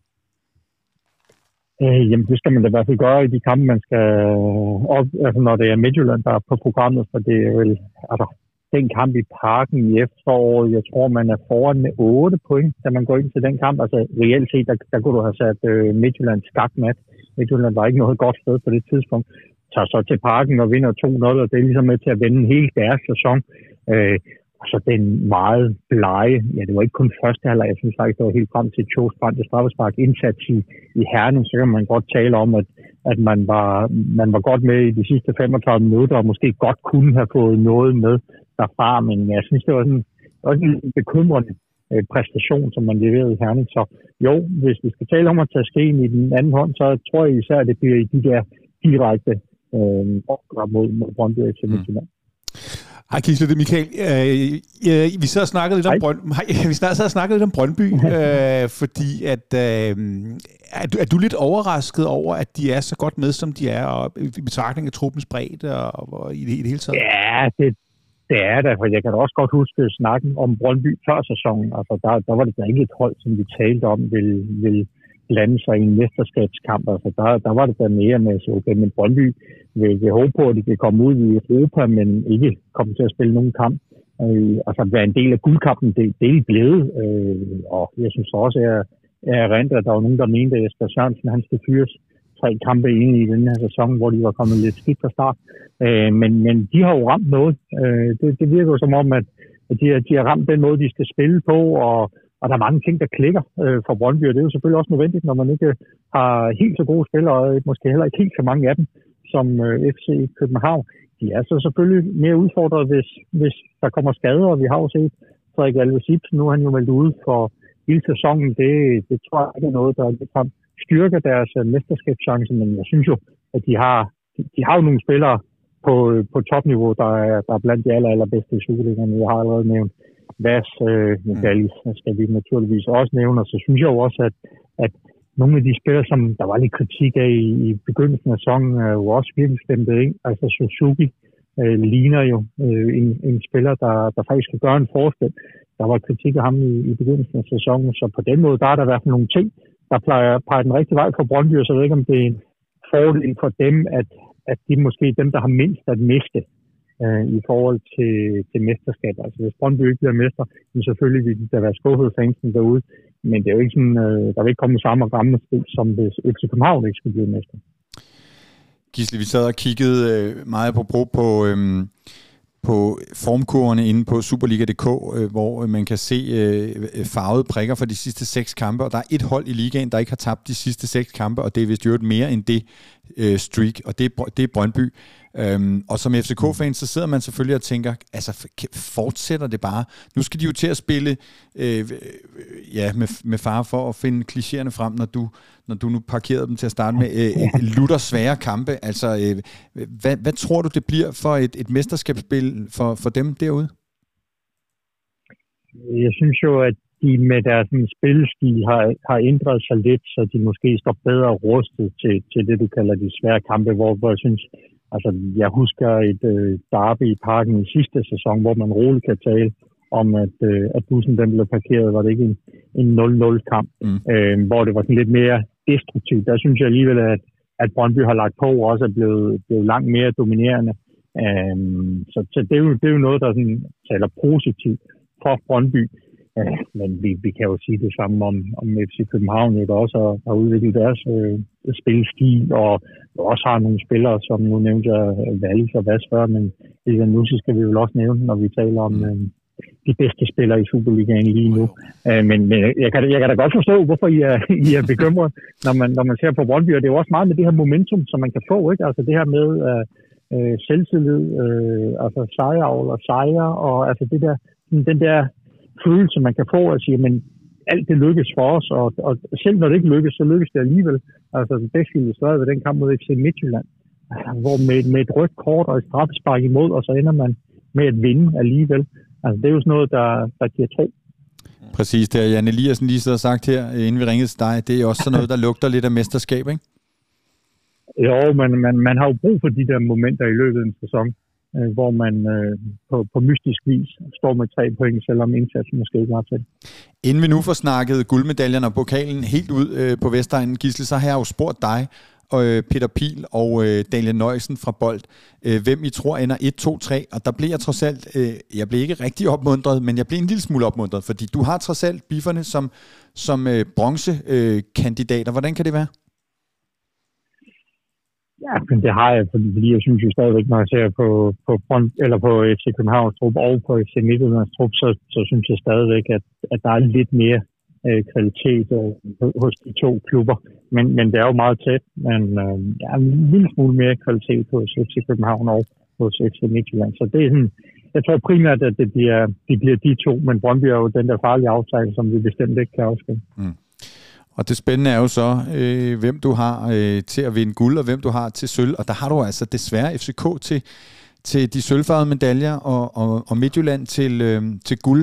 Jamen, det skal man da i hvert fald gøre i de kampe, man skal op, altså når det er Midtjylland, der er på programmet, for det er vel, altså den kamp i Parken i efteråret, jeg tror, man er foran med 8 point, da man går ind til den kamp. Altså reelt set, der kunne du have sat Midtjylland skakmat. Midtjylland var ikke noget godt sted på det tidspunkt. Tager så til Parken og vinder 2-0, og det er ligesom med til at vende hele deres sæson. Og så den meget blege, ja, det var ikke kun første halvleg, jeg synes faktisk, det var helt frem til Tjos brændte straffespark indsats i Herning, så kan man godt tale om, at man var godt med i de sidste 35 minutter, og måske godt kunne have fået noget med derfra, men jeg synes, det var også en bekymrende præstation, som man leverede i Herning. Så jo, hvis vi skal tale om at tage skeen i den anden hånd, så tror jeg især, at det bliver i de der direkte opgør mod Brøndby til Midtjylland. Hej Gisle, det er Michael. Vi sad og snakkede lidt om Brøndby. Vi sad og snakkede lidt om Brøndby, fordi at er du lidt overrasket over, at de er så godt med, som de er, og i betragtning af truppens bredde og i det hele taget? Ja, det er det, for jeg kan da også godt huske snakken om Brøndby før sæsonen. Altså der var det da ikke et hold, som vi talte om, vil blande sig i en mesterskabskamp. Altså der var det da mere med, så okay, men Brøndby vil håbe på, at de kan komme ud i Europa, men ikke komme til at spille nogen kamp. Altså være en del af guldkampen, det er blevet. Og jeg synes også, at jeg rent, at der var nogen, der mente, at Jesper Sørensen, han skal fyres 3 kampe ind i den her sæson, hvor de var kommet lidt skidt fra start. Men de har jo ramt noget. Det virker jo som om, at de har ramt den måde, de skal spille på, og der er mange ting, der klikker for Brøndby, og det er jo selvfølgelig også nødvendigt, når man ikke har helt så gode spillere, og måske heller ikke helt så mange af dem, som FC København. De er så selvfølgelig mere udfordret, hvis der kommer skader, og vi har jo set Frederik Alves Ibsen, nu er han jo meldt ude for hele sæsonen. Det tror jeg ikke er noget, der ligefrem styrker deres mesterskabschance, men jeg synes jo, at de har jo nogle spillere på topniveau, der er blandt de allerbedste i Superligaen. Jeg har allerede nævnt Vass, Medalis skal vi naturligvis også nævne, og så synes jeg jo også, at nogle af de spillere, som der var lidt kritik af i begyndelsen af sæsonen, er jo også virkelig stemt ind. Altså Suzuki ligner jo en spiller, der faktisk kan gøre en forskel. Der var kritik af ham i begyndelsen af sæsonen, så på den måde, der er der i hvert fald nogle ting, der peger den rigtige vej for Brøndby, og så ved jeg ikke, om det er en fordel for dem, at de måske dem, der har mindst at miste i forhold til mesterskab. Altså hvis Brøndby ikke bliver mester, så selvfølgelig vil der være skuffet fansen derude, men det er jo ikke sådan, der vil ikke komme samme ramme som hvis FC København ikke skulle blive mester. Gisle, vi sad og kiggede meget på formkurverne inde på Superliga.dk, hvor man kan se farvede prikker for de sidste 6 kampe, og der er et hold i ligaen, der ikke har tabt de sidste 6 kampe, og det er vist jo mere end det streak, og det er Brøndby. Og som FCK-fan, så sidder man selvfølgelig og tænker, altså fortsætter det bare? Nu skal de jo til at spille med fare for at finde klichéerne frem, når du nu parkerede dem til at starte med lutter svære kampe. Altså, hvad tror du, det bliver for et mesterskabsspil for dem derude? Jeg synes jo, at de med deres spillestil har ændret sig lidt, så de måske står bedre rustet til det, du kalder de svære kampe, hvor jeg synes, altså jeg husker et derby i Parken i sidste sæson, hvor man roligt kan tale om, at bussen den blev parkeret, var det ikke en 0-0-kamp, hvor det var sådan lidt mere destruktivt. Der synes jeg alligevel, at Brøndby har lagt på og også er blevet langt mere dominerende. Så det er jo noget, der sådan taler positivt for Brøndby. Men vi kan jo sige det samme om FC København, der også har udviklet deres spilstil, og også har nogle spillere, som nu nævnte jeg Wallis og Vas før, men nu så skal vi jo også nævne, når vi taler om de bedste spillere i Superligaen lige nu. Men jeg kan da godt forstå, hvorfor I er bekymret, når man ser på Brøndby, og det er jo også meget med det her momentum, som man kan få, ikke? Altså det her med selvtillid, altså sejravl og sejre, og altså det der, den der følelse, man kan få at sige, men alt det lykkes for os, og selv når det ikke lykkes, så lykkes det alligevel. Altså det bedste illustreret ved den kamp mod FC Midtjylland, hvor med et rødt kort og et straffespark imod, og så ender man med at vinde alligevel. Altså det er jo sådan noget, der giver tro. Præcis, det har Jan Eliassen lige så sagt her, inden vi ringede til dig. Det er også sådan noget, der lugter lidt af mesterskab, ikke? Jo, men man har jo brug for de der momenter i løbet af en sæson, hvor man på mystisk vis står med 3 point, selvom indsatsen måske ikke var til. Inden vi nu får snakket guldmedaljerne og pokalen helt ud på Vestegnen, Gisle, så har jeg jo spurgt dig, Peter Pihl og Daniel Nøjsen fra Bold, hvem I tror ender 1, 2, 3, og der blev jeg trods alt, jeg blev ikke rigtig opmuntret, men jeg blev en lille smule opmuntret, fordi du har trods alt bifferne som bronzekandidater. Hvordan kan det være? Ja, men det har jeg, fordi jeg synes jo stadigvæk, når jeg ser på FC Københavns trup og på FC Midtjyllands trup, så synes jeg stadigvæk, at der er lidt mere kvalitet hos de 2 klubber. Men det er jo meget tæt, men en lille smule mere kvalitet hos FC København og hos FC Midtjylland. Så det er sådan, jeg tror primært, at det bliver de 2, men Brøndby er jo den der farlige aftale, som vi bestemt ikke kan afskrive. Og det spændende er jo så, hvem du har til at vinde guld, og hvem du har til sølv. Og der har du altså desværre FCK til de sølvfarvede medaljer, og Midtjylland til guld.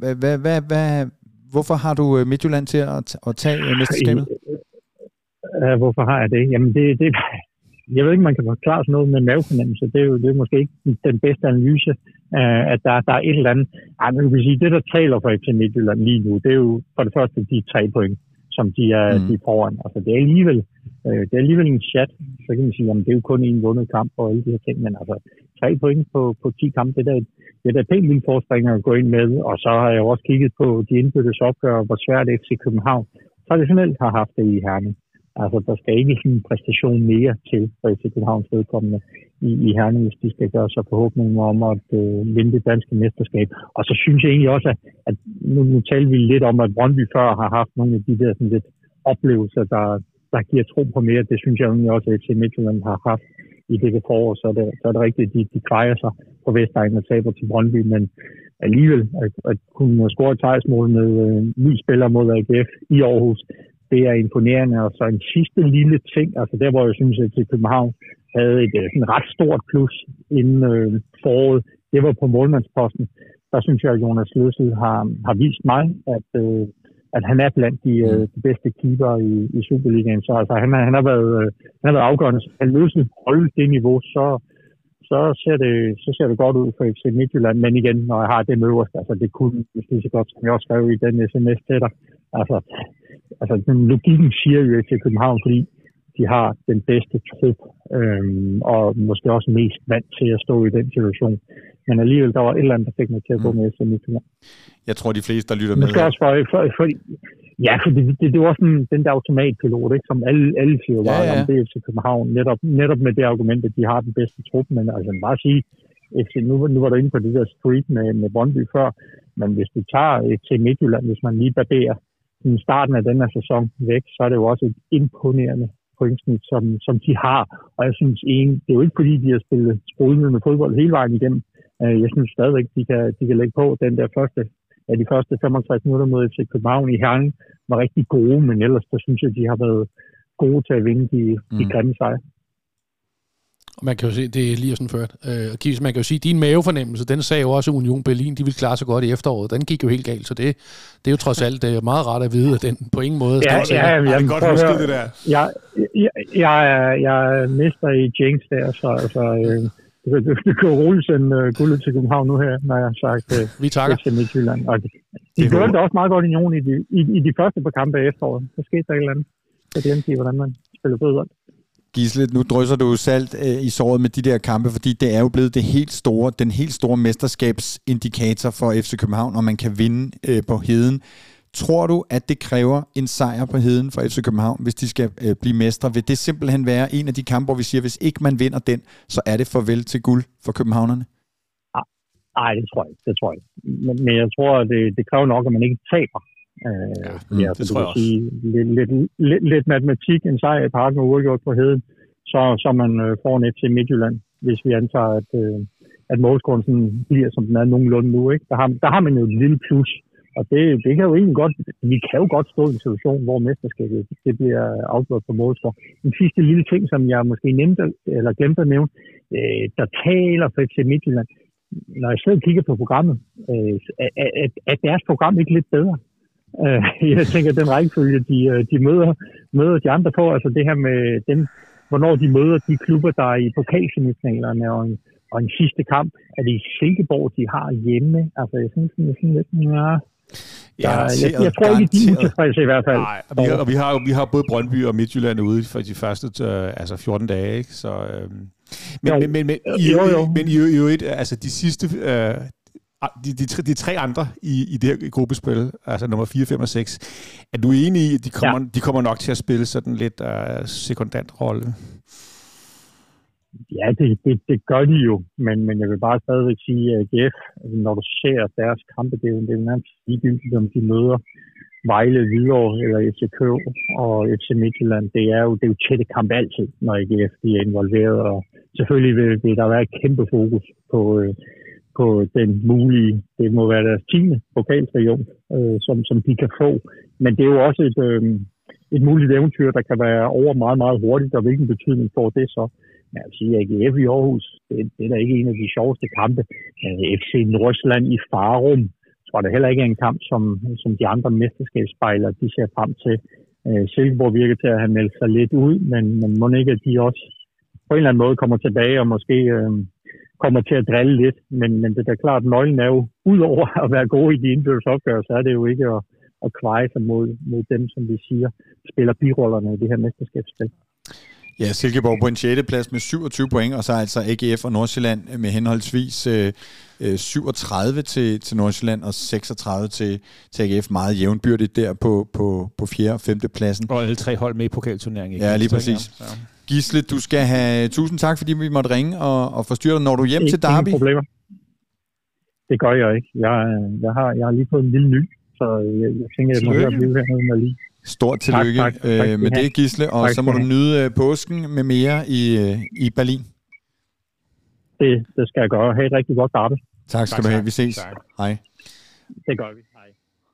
Hvorfor har du Midtjylland til at tage mesterskabet? Hvorfor har jeg det? Jamen det jeg ved ikke, man kan forklare sådan noget med mavefornemmelse. Det er måske ikke den bedste analyse, at der er et eller andet. Men du kan sige, det der taler for FC Midtjylland lige nu, det er jo for det første de 3 point, som de er foran. Altså det er alligevel en chat. Så kan man sige, at det er jo kun en vundet kamp og alle de her ting, men altså 3 point på 10 kampe, det er da pænt lille forspring at gå ind med, og så har jeg jo også kigget på de indbyrdes opgør, hvor svært FC København traditionelt har haft det i Herning. Altså der skal ikke en præstation mere til for FC Københavns vedkommende i Herning, hvis de skal gøre sig forhåbninger om at vinde det danske mesterskab. Og så synes jeg egentlig også, at nu taler vi lidt om, at Brøndby før har haft nogle af de der sådan lidt oplevelser, der giver tro på mere. Det synes jeg egentlig også, at FC Midtjylland har haft i dette forår. Så er det rigtigt, at de kvejer sig på Vestegnen og taber til Brøndby, men alligevel at kunne score et sejrsmål med 9 spillere mod AGF i Aarhus, det er imponerende. Og så en sidste lille ting, altså der hvor jeg synes, at København havde et sådan ret stort plus inden foråret, det var på målmandsposten. Der synes jeg, at Jonas Løssel har vist mig, at han er blandt de bedste keeper i Superligaen. Så altså, han har været afgørende. Han Løssel holde det niveau, så ser det godt ud for FC Midtjylland. Men igen, når jeg har det øverst, altså det kunne lige så godt, som jeg også skrev i den sms til dig. Altså logikken siger jo FC København, fordi de har den bedste trup, og måske også mest vant til at stå i den situation. Men alligevel, der var et eller andet, der fik mig til at gå med FC Midtjylland. Jeg tror, de fleste, der lytter med... Måske også for ja, for det var sådan den der automatpilot, ikke, som alle siger var, om det er FC København, netop med det argument, at de har den bedste trup, men altså bare sige, nu var du inde på det der street med Brøndby før, men hvis du tager til Midtjylland, hvis man lige barberer starten af den her sæson væk, så er det jo også et imponerende pointsnit, som de har, og jeg synes det er jo ikke fordi, de har spillet sprudlende med fodbold hele vejen igennem. Jeg synes stadigvæk, de kan lægge på den der de første 65 minutter mod FC København i Herning var rigtig gode, men ellers så synes jeg, de har været gode til at vinde de grimme sejre. Man kan jo se, det er lige sådan ført. Kies, man kan jo sige, din mavefornemmelse, den sagde jo også Union Berlin, de ville klare sig godt i efteråret. Den gik jo helt galt, så det er jo trods alt meget rart at vide, at den på ingen måde... Jeg kan godt huske det der. Jeg mister i Jinx der, så du kan rulle sende guldet til København nu her, når jeg har sagt vi takker. FC Midtjylland. De gjorde det også meget godt i Union i de første par kampe af efteråret. Så skete der et eller andet. Så glemte hvordan man spiller fodbold. Gisle, nu drysser du salt i såret med de der kampe, fordi det er jo blevet den helt store mesterskabsindikator for FC København, og man kan vinde på Heden. Tror du, at det kræver en sejr på Heden for FC København, hvis de skal blive mestre? Vil det simpelthen være en af de kampe, hvor vi siger, hvis ikke man vinder den, så er det farvel til guld for københavnerne? Nej, det tror jeg ikke. Men jeg tror, at det kræver nok, at man ikke taber. Det tror jeg også. Lidt matematik, en sejr i Parken og uafgjort på Heden, så man får en FC Midtjylland, hvis vi antager, at målscoren bliver, som den er nogenlunde nu. Ikke? Der har man jo et lille plus, og det kan jo egentlig godt, vi kan jo godt stå i en situation, hvor mesterskabet det bliver afgjort på målscore. En sidste lille ting, som jeg måske glemte at nævne, der taler for FC Midtjylland, når jeg sidder og kigger på programmet, er deres program ikke lidt bedre? Jeg tænker, den rækkefølge, de møder de andre på, altså det her med dem, hvornår de møder de klubber, der er i pokalsemifinalerne og en sidste kamp, er det i Silkeborg, de har hjemme. Altså, jeg synes, det er sådan lidt, jeg tror ikke, de er utilfredse i hvert fald. Nej, og vi har både Brøndby og Midtjylland ude for de første 14 dage, ikke? Så, men i øvrigt, altså de sidste... De tre andre i det her gruppespil, altså nummer 4, 5 og 6, er du enig i, at de kommer nok til at spille sådan lidt sekundant rolle? Ja, det gør de jo, men jeg vil bare stadigvæk sige, at AGF, når du ser deres kampe, det er jo nærmest ligegyldigt, om de møder Vejle, Hvidovre eller FCK og FC Midtjylland. Det er jo tætte kamp altid, når AGF er involveret, og selvfølgelig vil der være et kæmpe fokus på den mulige, det må være deres 10. pokaltriumf, som de kan få. Men det er jo også et muligt eventyr, der kan være over meget, meget hurtigt, og hvilken betydning får det så? Jeg vil sige, AGF i Aarhus, det er da ikke en af de sjoveste kampe. FC Nordsjælland i Farum, tror jeg da heller ikke er en kamp, som de andre mesterskabsspejlere, de ser frem til. Silkeborg virker til at have meldt sig lidt ud, men må ikke, at de også på en eller anden måde kommer tilbage og måske kommer til at drille lidt. Men det er klart, at nøglen er jo, udover at være gode i de indbyrdes opgør, så er det jo ikke at kveje sig mod dem, som vi siger, spiller birollerne i det her mesterskabsspil. Ja, Silkeborg på en 6. plads med 27 point, og så altså AGF og Nordsjælland med henholdsvis 37 til Nordsjælland og 36 til AGF. Meget jævnbyrdigt der på 4. og 5. pladsen. Og alle tre hold med i pokalturneringen. Ja, lige præcis. Ja. Gisle, du skal have tusind tak, fordi vi måtte ringe og forstyrre dig. Når du hjem til Derby? Ingen problemer. Det gør jeg ikke. Jeg har lige fået en lille ny, så jeg tænker, at jeg må høre blive hernede lige. Stort tillykke tak med det, Gisle, og tak, så må du nyde påsken med mere i Berlin. Det skal jeg gøre. Ha' et rigtig godt arbejde. Tak skal du have. Vi ses. Tak. Hej. Det gør vi. Hej.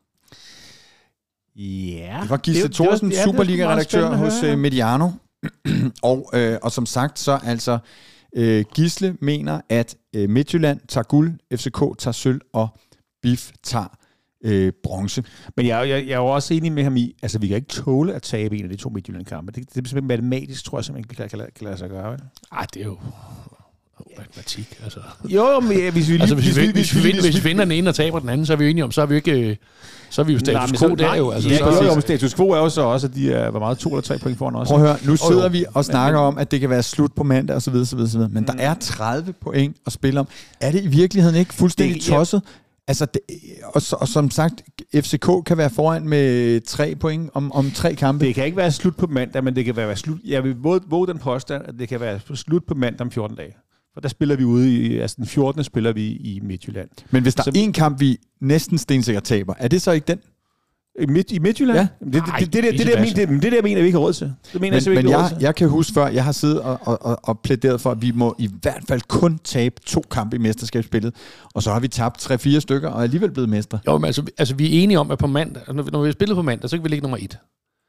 Ja. Det var Gisle Thorsen, Superliga-redaktør hos Mediano. Og som sagt, så altså Gisle mener, at Midtjylland tager guld, FCK tager sølv, og BIF tager bronze. Men jeg er jo også enig med ham i, altså vi kan ikke tåle at tabe en af de 2 Midtjylland-kampe. Det er simpelthen matematisk, tror jeg simpelthen ikke kan lade sig gøre. Ej, det er jo matematik, altså. Jo, men hvis vi vinder den ene og taber den anden, så er vi jo enige om, så er vi ikke... Så er vi jo status quo der jo. Altså, men status quo er jo så også, at de er, hvor meget, 2 eller 3 point foran os. Prøv at høre, nu sidder vi og snakker om, at det kan være slut på mandag, og så videre. Men der er 30 point at spille om. Er det i virkeligheden ikke fuldstændig tosset? Altså, og som sagt, FCK kan være foran med 3 point om 3 kampe. Det kan ikke være slut på mandag, men det kan være slut... Jeg vil våge den påstand, at det kan være slut på mandag om 14 dage. For der spiller vi ude i... Altså den 14. spiller vi i Midtjylland. Men hvis der er en kamp, vi næsten stensikkert taber, er det så ikke den? I Midtjylland? Ja. Det der jeg mener, vi ikke har råd til. Det mener men jeg kan huske før, jeg har siddet og plæderet for, at vi må i hvert fald kun tabe 2 kampe i mesterskabsspillet, og så har vi tabt 3-4 stykker, og alligevel blevet mestre. Jo, men altså vi er enige om, at på mandag, når vi har spillet på mandag, så kan vi ligge nummer 1.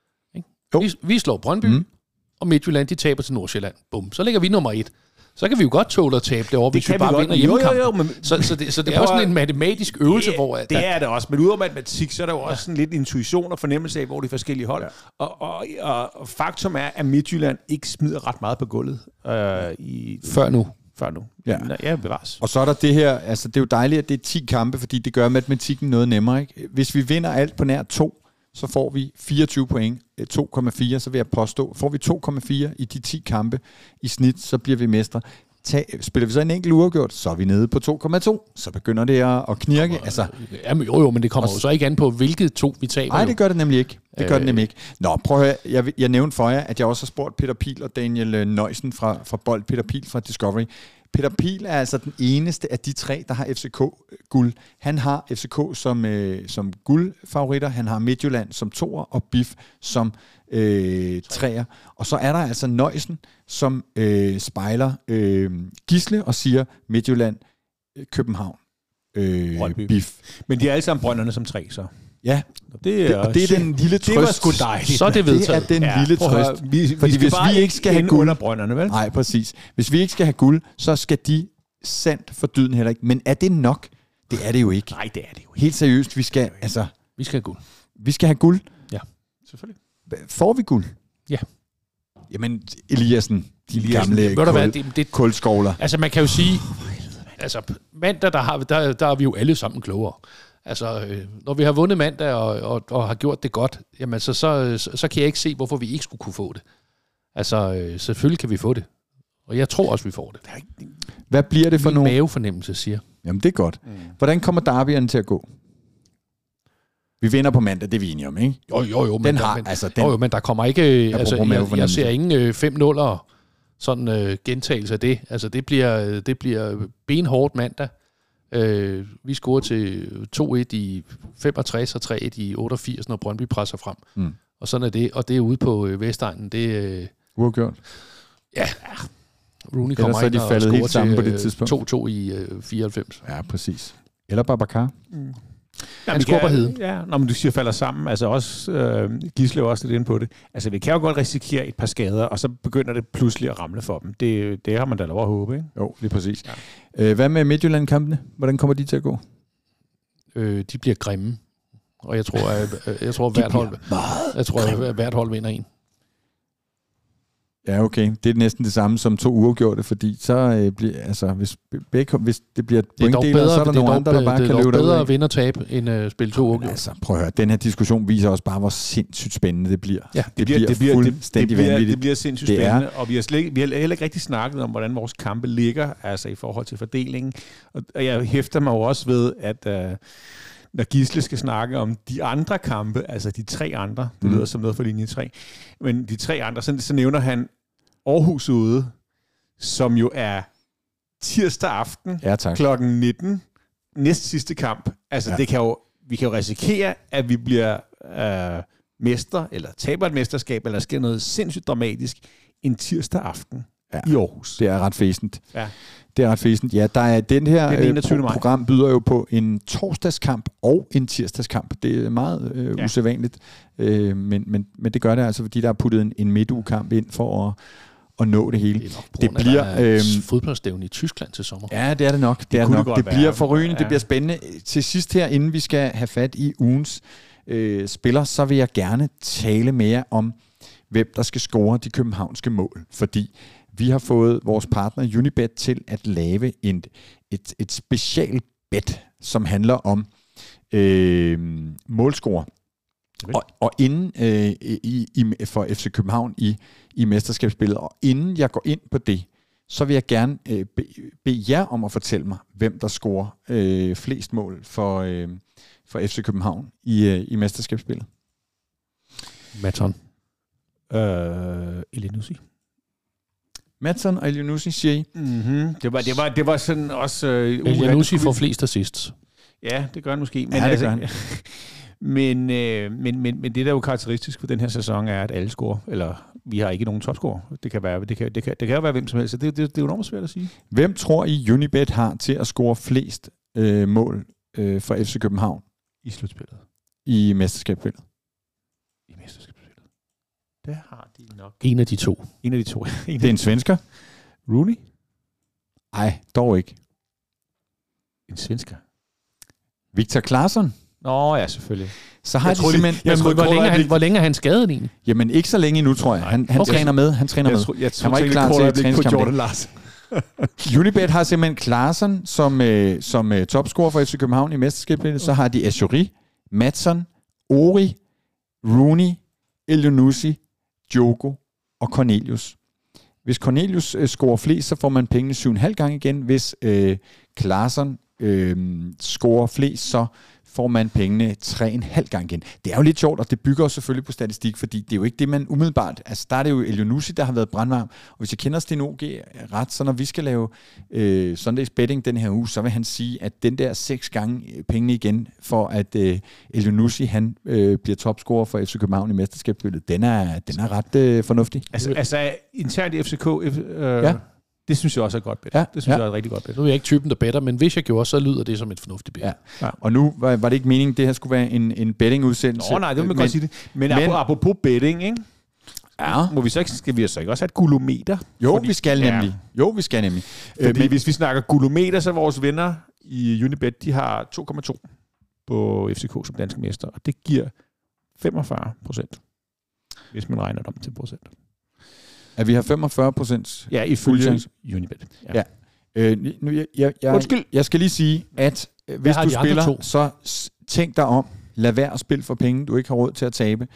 Vi slår Brøndby, og Midtjylland, de taber til Nordsjælland. Bum. Så ligger vi nummer 1. Så kan vi jo godt tåle at tabe det over, hvis vi bare vinder hjemmekampen. Så det er også sådan en matematisk øvelse, hvor... Det er det også, men udover matematik, så er der jo også sådan lidt intuition og fornemmelse af, hvor de forskellige hold er. Og faktum er, at Midtjylland ikke smider ret meget på gulvet. Før nu. Ja, bevares. Og så er der det her, altså det er jo dejligt, at det er 10 kampe, fordi det gør matematikken noget nemmere, ikke? Hvis vi vinder alt på nær 2, så får vi 24 point, 2,4, så vil jeg påstå. Får vi 2,4 i de 10 kampe i snit, så bliver vi mestre. Spiller vi så en enkelt uafgjort, så er vi nede på 2,2. Så begynder det at knirke. Altså, jamen, jo, men det kommer jo så ikke an på, hvilket 2 vi taber. Nej, det gør det nemlig ikke. Nå, prøv at høre. Jeg nævnte for jer, at jeg også har spurgt Peter Pihl og Daniel Nøjsen fra Bold. Peter Pihl fra Discovery. Peter Pihl er altså den eneste af de 3, der har FCK-guld. Han har FCK som guldfavoritter. Han har Midtjylland som 2'er og BIF som 3'er. Og så er der altså Nøjsen, som spejler Gisle og siger Midtjylland, København, BIF. Men de er alle sammen Brønderne som 3, så. Ja, det er den lille trøst. Det var sgu dejligt. Så er det vedtaget. Det er den lille trøst. Fordi hvis vi ikke skal have guld under Brønderne, vel? Nej, præcis. Hvis vi ikke skal have guld, så skal de sandt for dyden heller ikke. Men er det nok? Det er det jo ikke. Nej, det er det jo ikke. Helt seriøst, vi skal have guld. Vi skal have guld. Ja, selvfølgelig. Får vi guld? Ja. Jamen, Eliassen, de gamle kulskovler. Altså, man kan jo sige, altså, mandag, der er vi jo alle sammen klogere. Altså, når vi har vundet mandag og har gjort det godt, jamen, så kan jeg ikke se, hvorfor vi ikke skulle kunne få det. Altså, selvfølgelig kan vi få det. Og jeg tror også, vi får det. Hvad bliver det for nogle... mavefornemmelse, siger. Jamen, det er godt. Hvordan kommer derbyerne til at gå? Vi vinder på mandag, det er vi enige om, ikke? Jo, men der kommer ikke... Altså, jeg ser ingen 5-0'er sådan gentagelse af det. Altså, det bliver benhårdt mandag. Vi scorer til 2-1 i 65 og 3-1 i 88, når Brøndby presser frem. Og sådan er det. Og det er ude på Vestegnen. Det uafgjort. Ja. Rooney kommer ind og scorer til 2-2 i 94. Ja, præcis. Eller Babacar. Han scorer på Heden. Ja, når du siger falder sammen, altså også Gisle er også lidt inde på det. Altså vi kan jo godt risikere et par skader, og så begynder det pludselig at ramle for dem. Det har man da lov at håbe, ikke? Jo, lige præcis. Ja. Hvad med Midtjylland-kampene? Hvordan kommer de til at gå? De bliver grimme. Og jeg tror hvert hold vinder en. Ja, okay. Det er næsten det samme som 2 uafgjorte, fordi så bliver, altså, hvis det bliver pointdeler, så er der nogle andre, der bare kan løbe derud. Det er bedre at vinde og tabe, end at spille 2 uafgjorte. Altså, prøv at høre. Den her diskussion viser også bare, hvor sindssygt spændende det bliver. Ja, det bliver fuldstændig vanvittigt. Det bliver sindssygt spændende, og vi har heller ikke rigtig snakket om, hvordan vores kampe ligger, altså i forhold til fordelingen. Og jeg hæfter mig jo også ved, at når Gisle skal snakke om de andre kampe, altså de 3 andre, det lyder som noget for linje 3, men de 3 andre, så nævner han Aarhus ude, som jo er tirsdag aften klokken 19, næst sidste kamp. Altså vi kan jo risikere, at vi bliver mestre, eller taber et mesterskab, eller sker noget sindssygt dramatisk en tirsdag aften i Aarhus. Det er ret fæsent. Ja. Det er ret fæsent. Ja, der er den her program byder jo på en torsdagskamp og en tirsdagskamp. Det er meget usædvanligt, men det gør det altså, fordi der er puttet en midtugekamp ind for at nå det hele. Det bliver fodboldstævne i Tyskland til sommer. Ja, det er det nok. Det bliver forrygende, det bliver spændende. Til sidst her, inden vi skal have fat i ugens spiller, så vil jeg gerne tale mere om, hvem der skal score de københavnske mål. Fordi Vi har fået vores partner Unibet til at lave et special bet, som handler om målscorer. Og inden for FC København i mesterskabsspillet, og inden jeg går ind på det, så vil jeg gerne bede jer om at fortælle mig, hvem der scorer flest mål for FC København i mesterskabsspillet. Maton. Elyounoussi. Maton og Elyounoussi, siger I? Mm-hmm. Det var sådan også... Elyounoussi får flest assists. Ja, det gør han måske. Men det gør han. Men det, der er jo karakteristisk for den her sæson, er, at alle scorer. Eller vi har ikke nogen topscorer. Det kan jo være hvem som helst. Det er jo enormt svært at sige. Hvem tror I, Unibet har til at score flest mål for FC København? I slutspillet. I mesterskabsspillet. I mesterskabsspillet. Der har de nok... En af de to. Det er en svensker. Rooney? Nej, dog ikke. En svensker? Victor Claesson. Nå ja, selvfølgelig. Så har de simpelthen... Hvor længe er han skadet egentlig? Jamen ikke så længe endnu, tror jeg. Han træner med. Han var ikke klar til træningskampen. Unibet har simpelthen Claesson som topscorer for FC København i mesterskabet. Så har de Azuri, Madsson, Ori, Rooney, Elyounoussi, Diogo og Cornelius. Hvis Cornelius scorer flest, så får man pengene 7,5 gange igen. Hvis Claesson scorer flest, så får man pengene 3,5 gange igen. Det er jo lidt sjovt, og det bygger selvfølgelig på statistik, fordi det er jo ikke det, man umiddelbart... Altså, der er det jo Elyounoussi, der har været brandvarm, og hvis jeg kender Sten OG ret, så når vi skal lave Sundays betting den her uge, så vil han sige, at den der 6 gange pengene igen, for at Elyounoussi, han bliver topscorer for FC København i mesterskabsspillet, den er ret fornuftig. Altså internt i FCK... Ja. Det synes jeg også er godt bet. Ja, det synes jeg er et rigtig godt bet. Nu er jeg ikke typen, der better, men hvis jeg gjorde, så lyder det som et fornuftigt bet. Ja. Og nu var det ikke meningen, det her skulle være en betting-udsendelse. Nej, det vil man godt sige det. Men apropos betting, ikke? Ja. Skal vi så ikke også have et gulometer? Jo, vi skal nemlig. Men hvis vi snakker gulometer, så vores venner i Unibet, de har 2,2 på FCK som danske mester, og det giver 45%, hvis man regner det om til procent. At vi har 45%? Ja, ifølge Unibet. Ja. Jeg skal lige sige, at hvis du spiller, så tænk dig om, lad være at spille for penge, du ikke har råd til at tabe.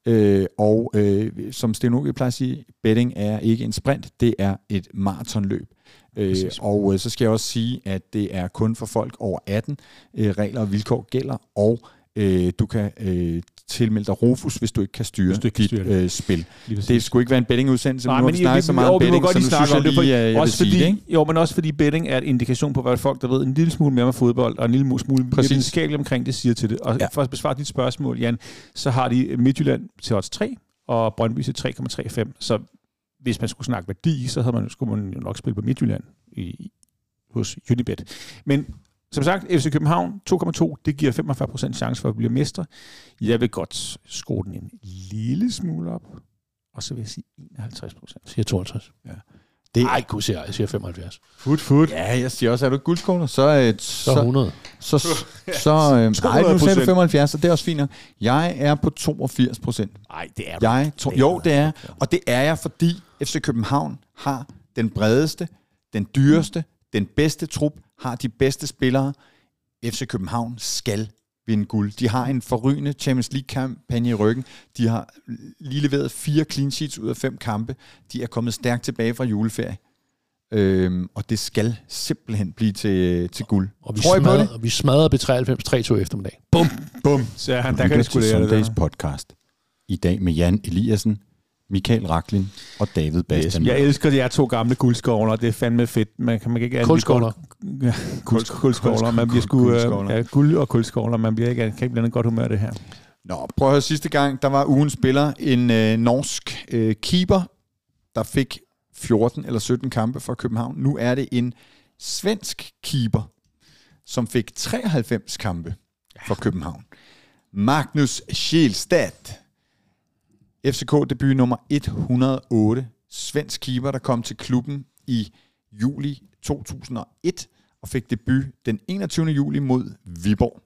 Som Sten Åke plejer at sige, betting er ikke en sprint, det er et maratonløb. Og så skal jeg også sige, at det er kun for folk over 18. Regler og vilkår gælder, og du kan tilmelde dig Rufus, hvis du ikke kan styre dit spil. Det skulle ikke være en bettingudsendelse, men nu har vi snakket så meget om betting, så nu synes jeg lige, jeg vil sige det, ikke? Jo, men også fordi betting er et indikation på, hvad folk, der ved en lille smule mere med fodbold, og en lille smule videnskabeligt omkring det, siger til det. Og for at besvare dit spørgsmål, Jan, så har de Midtjylland til odds 3, og Brøndby til 3,35. Så hvis man skulle snakke værdi, så skulle man jo nok spille på Midtjylland hos Unibet. Men som sagt, FC København 2,2, det giver 45% chance for at blive mestre. Jeg vil godt skrue den en lille smule op, og så vil jeg sige 51%. Siger 52. Ja. Nej, jeg siger 75. Fut. Ja, jeg siger også, er du guldskåler? Så 100. Nej, nu sagde du 75, og det er også fint. Jeg er på 82%. Nej, det er du. Det er. Og det er jeg, fordi FC København har den bredeste, den dyreste, den bedste trup, har de bedste spillere. FC København skal vinde guld. De har en forrygende Champions League-kampagne i ryggen. De har lige leveret 4 clean sheets ud af 5 kampe. De er kommet stærkt tilbage fra juleferie. Og det skal simpelthen blive til guld. Og vi smadrede B93 3-2 eftermiddag. Bum. Så han, der kan det sgu lære det der. Podcast. I dag med Jan Eliassen, Michael Raklin og David Bastian. Jeg elsker de her 2 gamle guldskovler. Det er fandme fedt. Man kan ikke kuldskovler. Kuldskovler. Man bliver sgu guld og kuldskovler. Man bliver kan ikke blande godt humør af det her. Nå, prøv at høre, sidste gang, der var ugens spiller en norsk keeper, der fik 14 eller 17 kampe for København. Nu er det en svensk keeper, som fik 93 kampe for København. Magnus Kjellstad. FCK-debut nummer 108. Svensk keeper, der kom til klubben i juli 2001 og fik debut den 21. juli mod Viborg.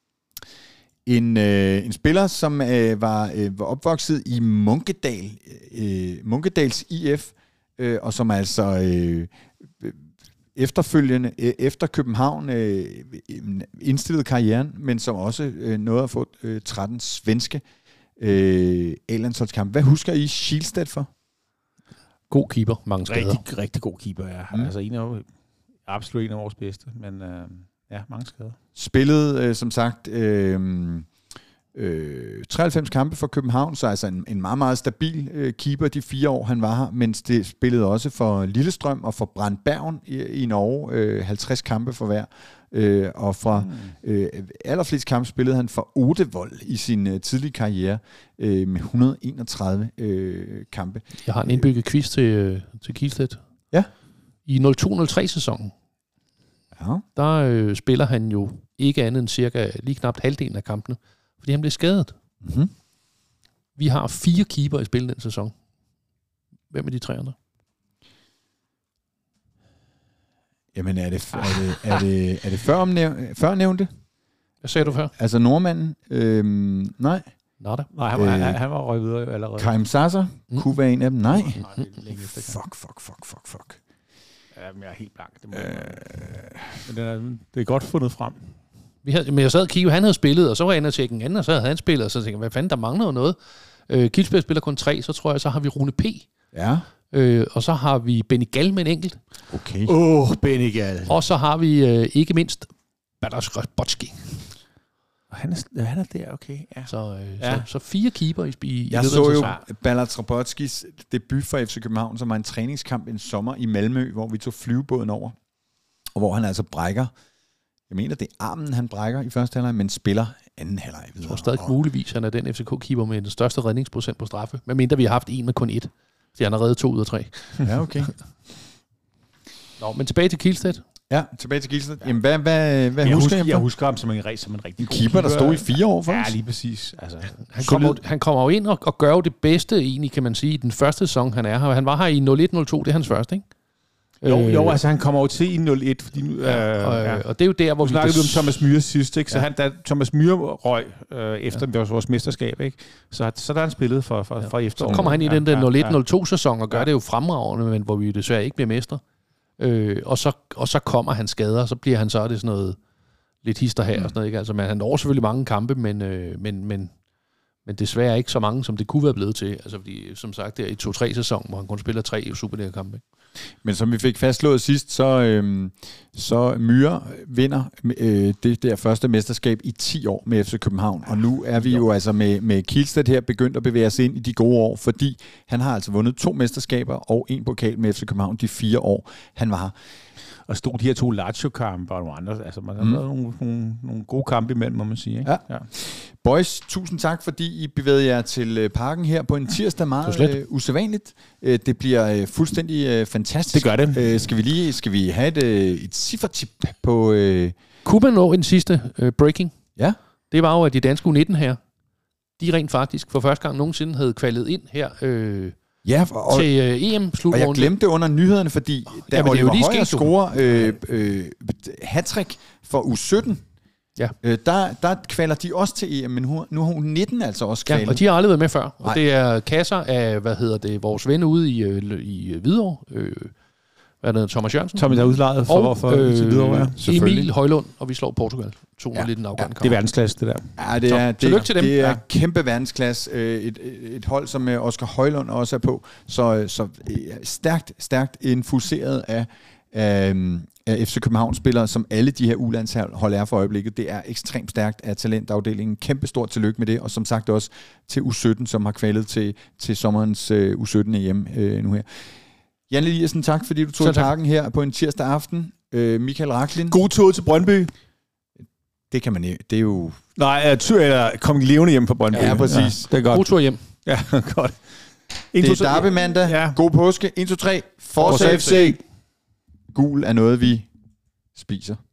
En spiller, som var opvokset i Munkedals IF, og som altså efterfølgende, efter København, indstillede karrieren, men som også nåede at få 13 svenske A-landsholdskampe. Hvad husker I Kihlstedt for? God keeper, mange skader. Rigtig god keeper, ja. Altså absolut en af vores bedste, men mange skader. Spillede, som sagt, 93 kampe for København, så altså en meget, meget stabil keeper de 4 år, han var her, mens det spillede også for Lillestrøm og for Brandbergen i Norge, 50 kampe for hver. Og fra allerflest kampe spillede han for Odevold i sin tidlige karriere med 131 kampe. Jeg har en indbygget quiz til Kihlstedt. Ja. I 02-03-sæsonen, der spiller han jo ikke andet end cirka lige knap halvdelen af kampene, fordi han blev skadet. Mm-hmm. Vi har 4 keeper i spil den sæson. Hvem er de 3 andre? Jamen, er det førnævnte? Hvad sagde du før? Altså nordmanden? Nej. Nada. Nej, han var røget videre allerede. Karim Sasser kunne være en af dem. Nej. Fuck. Jamen, jeg er helt blank. Det er godt fundet frem. Men jeg sad og kiggede, han havde spillet, og så var jeg inde og tjekke en anden, og så havde han spillet, og så tænkte jeg, hvad fanden, der mangler noget. Kihlstedt spiller kun 3, så tror jeg, så har vi Rune P. Ja. Og så har vi Benny Gall med en enkelt. Okay. Benny Gall. Og så har vi ikke mindst Balazs Robotski. Han er der, okay. Ja. Så 4 keeper i jeg så jo Balazs Robotskis debut for FC København, som var en træningskamp en sommer i Malmø, hvor vi tog flyvebåden over, og hvor han altså brækker. Jeg mener, det er armen, han brækker i første halvleg, men spiller anden halvleg. Jeg tror stadig muligvis, han er den FCK-keeper med den største redningsprocent på straffe. Men mindre vi har haft en med kun 1. Så han har reddet 2 ud af 3. Ja, okay. Nå, men tilbage til Kihlstedt. Ja, tilbage til Kihlstedt. Jamen, hvad husker jeg? Jeg husker ham som en rigtig god keeper, der stod i 4 år for os. Ja, lige præcis. Altså, han kommer jo ind og gør jo det bedste, egentlig, kan man sige, i den første sæson, han er her. Han var her i 01-02, det er hans første, ikke? Jo, altså han kommer jo til i 01, fordi nu, og det er jo der, hvor vi snakkede om Thomas Myhre sidst, ikke? Så da Thomas Myhre røg efter vores mesterskab, ikke? Så der han spillet for efteråret. Så kommer han i den der 01-02 sæson og gør det jo fremragende, men hvor vi desværre ikke bliver mestre. Og så kommer han skader, og så bliver han så det sådan noget lidt hister her og sådan noget, ikke? Altså, han når selvfølgelig mange kampe, men desværre ikke så mange, som det kunne være blevet til. Altså, fordi, som sagt, der i 2-3 sæson, hvor han kun spiller 3 Superliga-kampe. Men som vi fik fastslået sidst, så Myhre vinder det der første mesterskab i 10 år med FC København. Og nu er vi jo altså med Kihlstedt her begyndt at bevæge os ind i de gode år, fordi han har altså vundet 2 mesterskaber og 1 pokal med FC København de 4 år, han var her. Og stod de her 2 Lazio-kampe og nogle andre. Altså, man har nogle gode kampe imellem, må man sige. Ikke? Ja. Boys, tusind tak, fordi I bevægede jer til parken her på en tirsdag. Meget usædvanligt. Det bliver fuldstændig fantastisk. Det gør det. Skal vi have et ciffertip på... Kunne man nå en sidste breaking? Ja. Det var jo, at de danske U19 her, de rent faktisk for første gang nogensinde havde kvalet ind her... til EM-slutrunde. Og jeg glemte det under nyhederne, fordi da Oliver Højer scorer hattrick for U17, der kvaler de også til EM, men nu har U19 altså også kvalet. Ja, og de har aldrig været med før. Og det er kasser af, vores ven ude i Hvidovre, Thomas Jørgensen. Thomas er udlejet for Hvidovre, Emil Højlund, og vi slår Portugal 200 i den afgørende kamp. Det er verdensklasse, det der. Ja, tillykke til dem. Det er kæmpe verdensklasse. Et hold, som Oscar Højlund også er på. Så stærkt infuseret af FC København-spillere, som alle de her U-landshold er for øjeblikket. Det er ekstremt stærkt af talentafdelingen. Kæmpe stort tillykke med det, og som sagt også til U17, som har kvalet til sommerens U17-EM nu her. Jan Eliassen, tak fordi du tog parken her på en tirsdag aften. Michael Rachlin. God tur til Brøndby. Det kan man ikke. Det er jo... Nej, eller kom levende hjem fra Brøndby. Ja, præcis. Ja, det er godt. God tur hjem. Ja, godt. Det er derby mandag. Ja. God påske. 1, 2, 3. Forza FC. Gul er noget, vi spiser.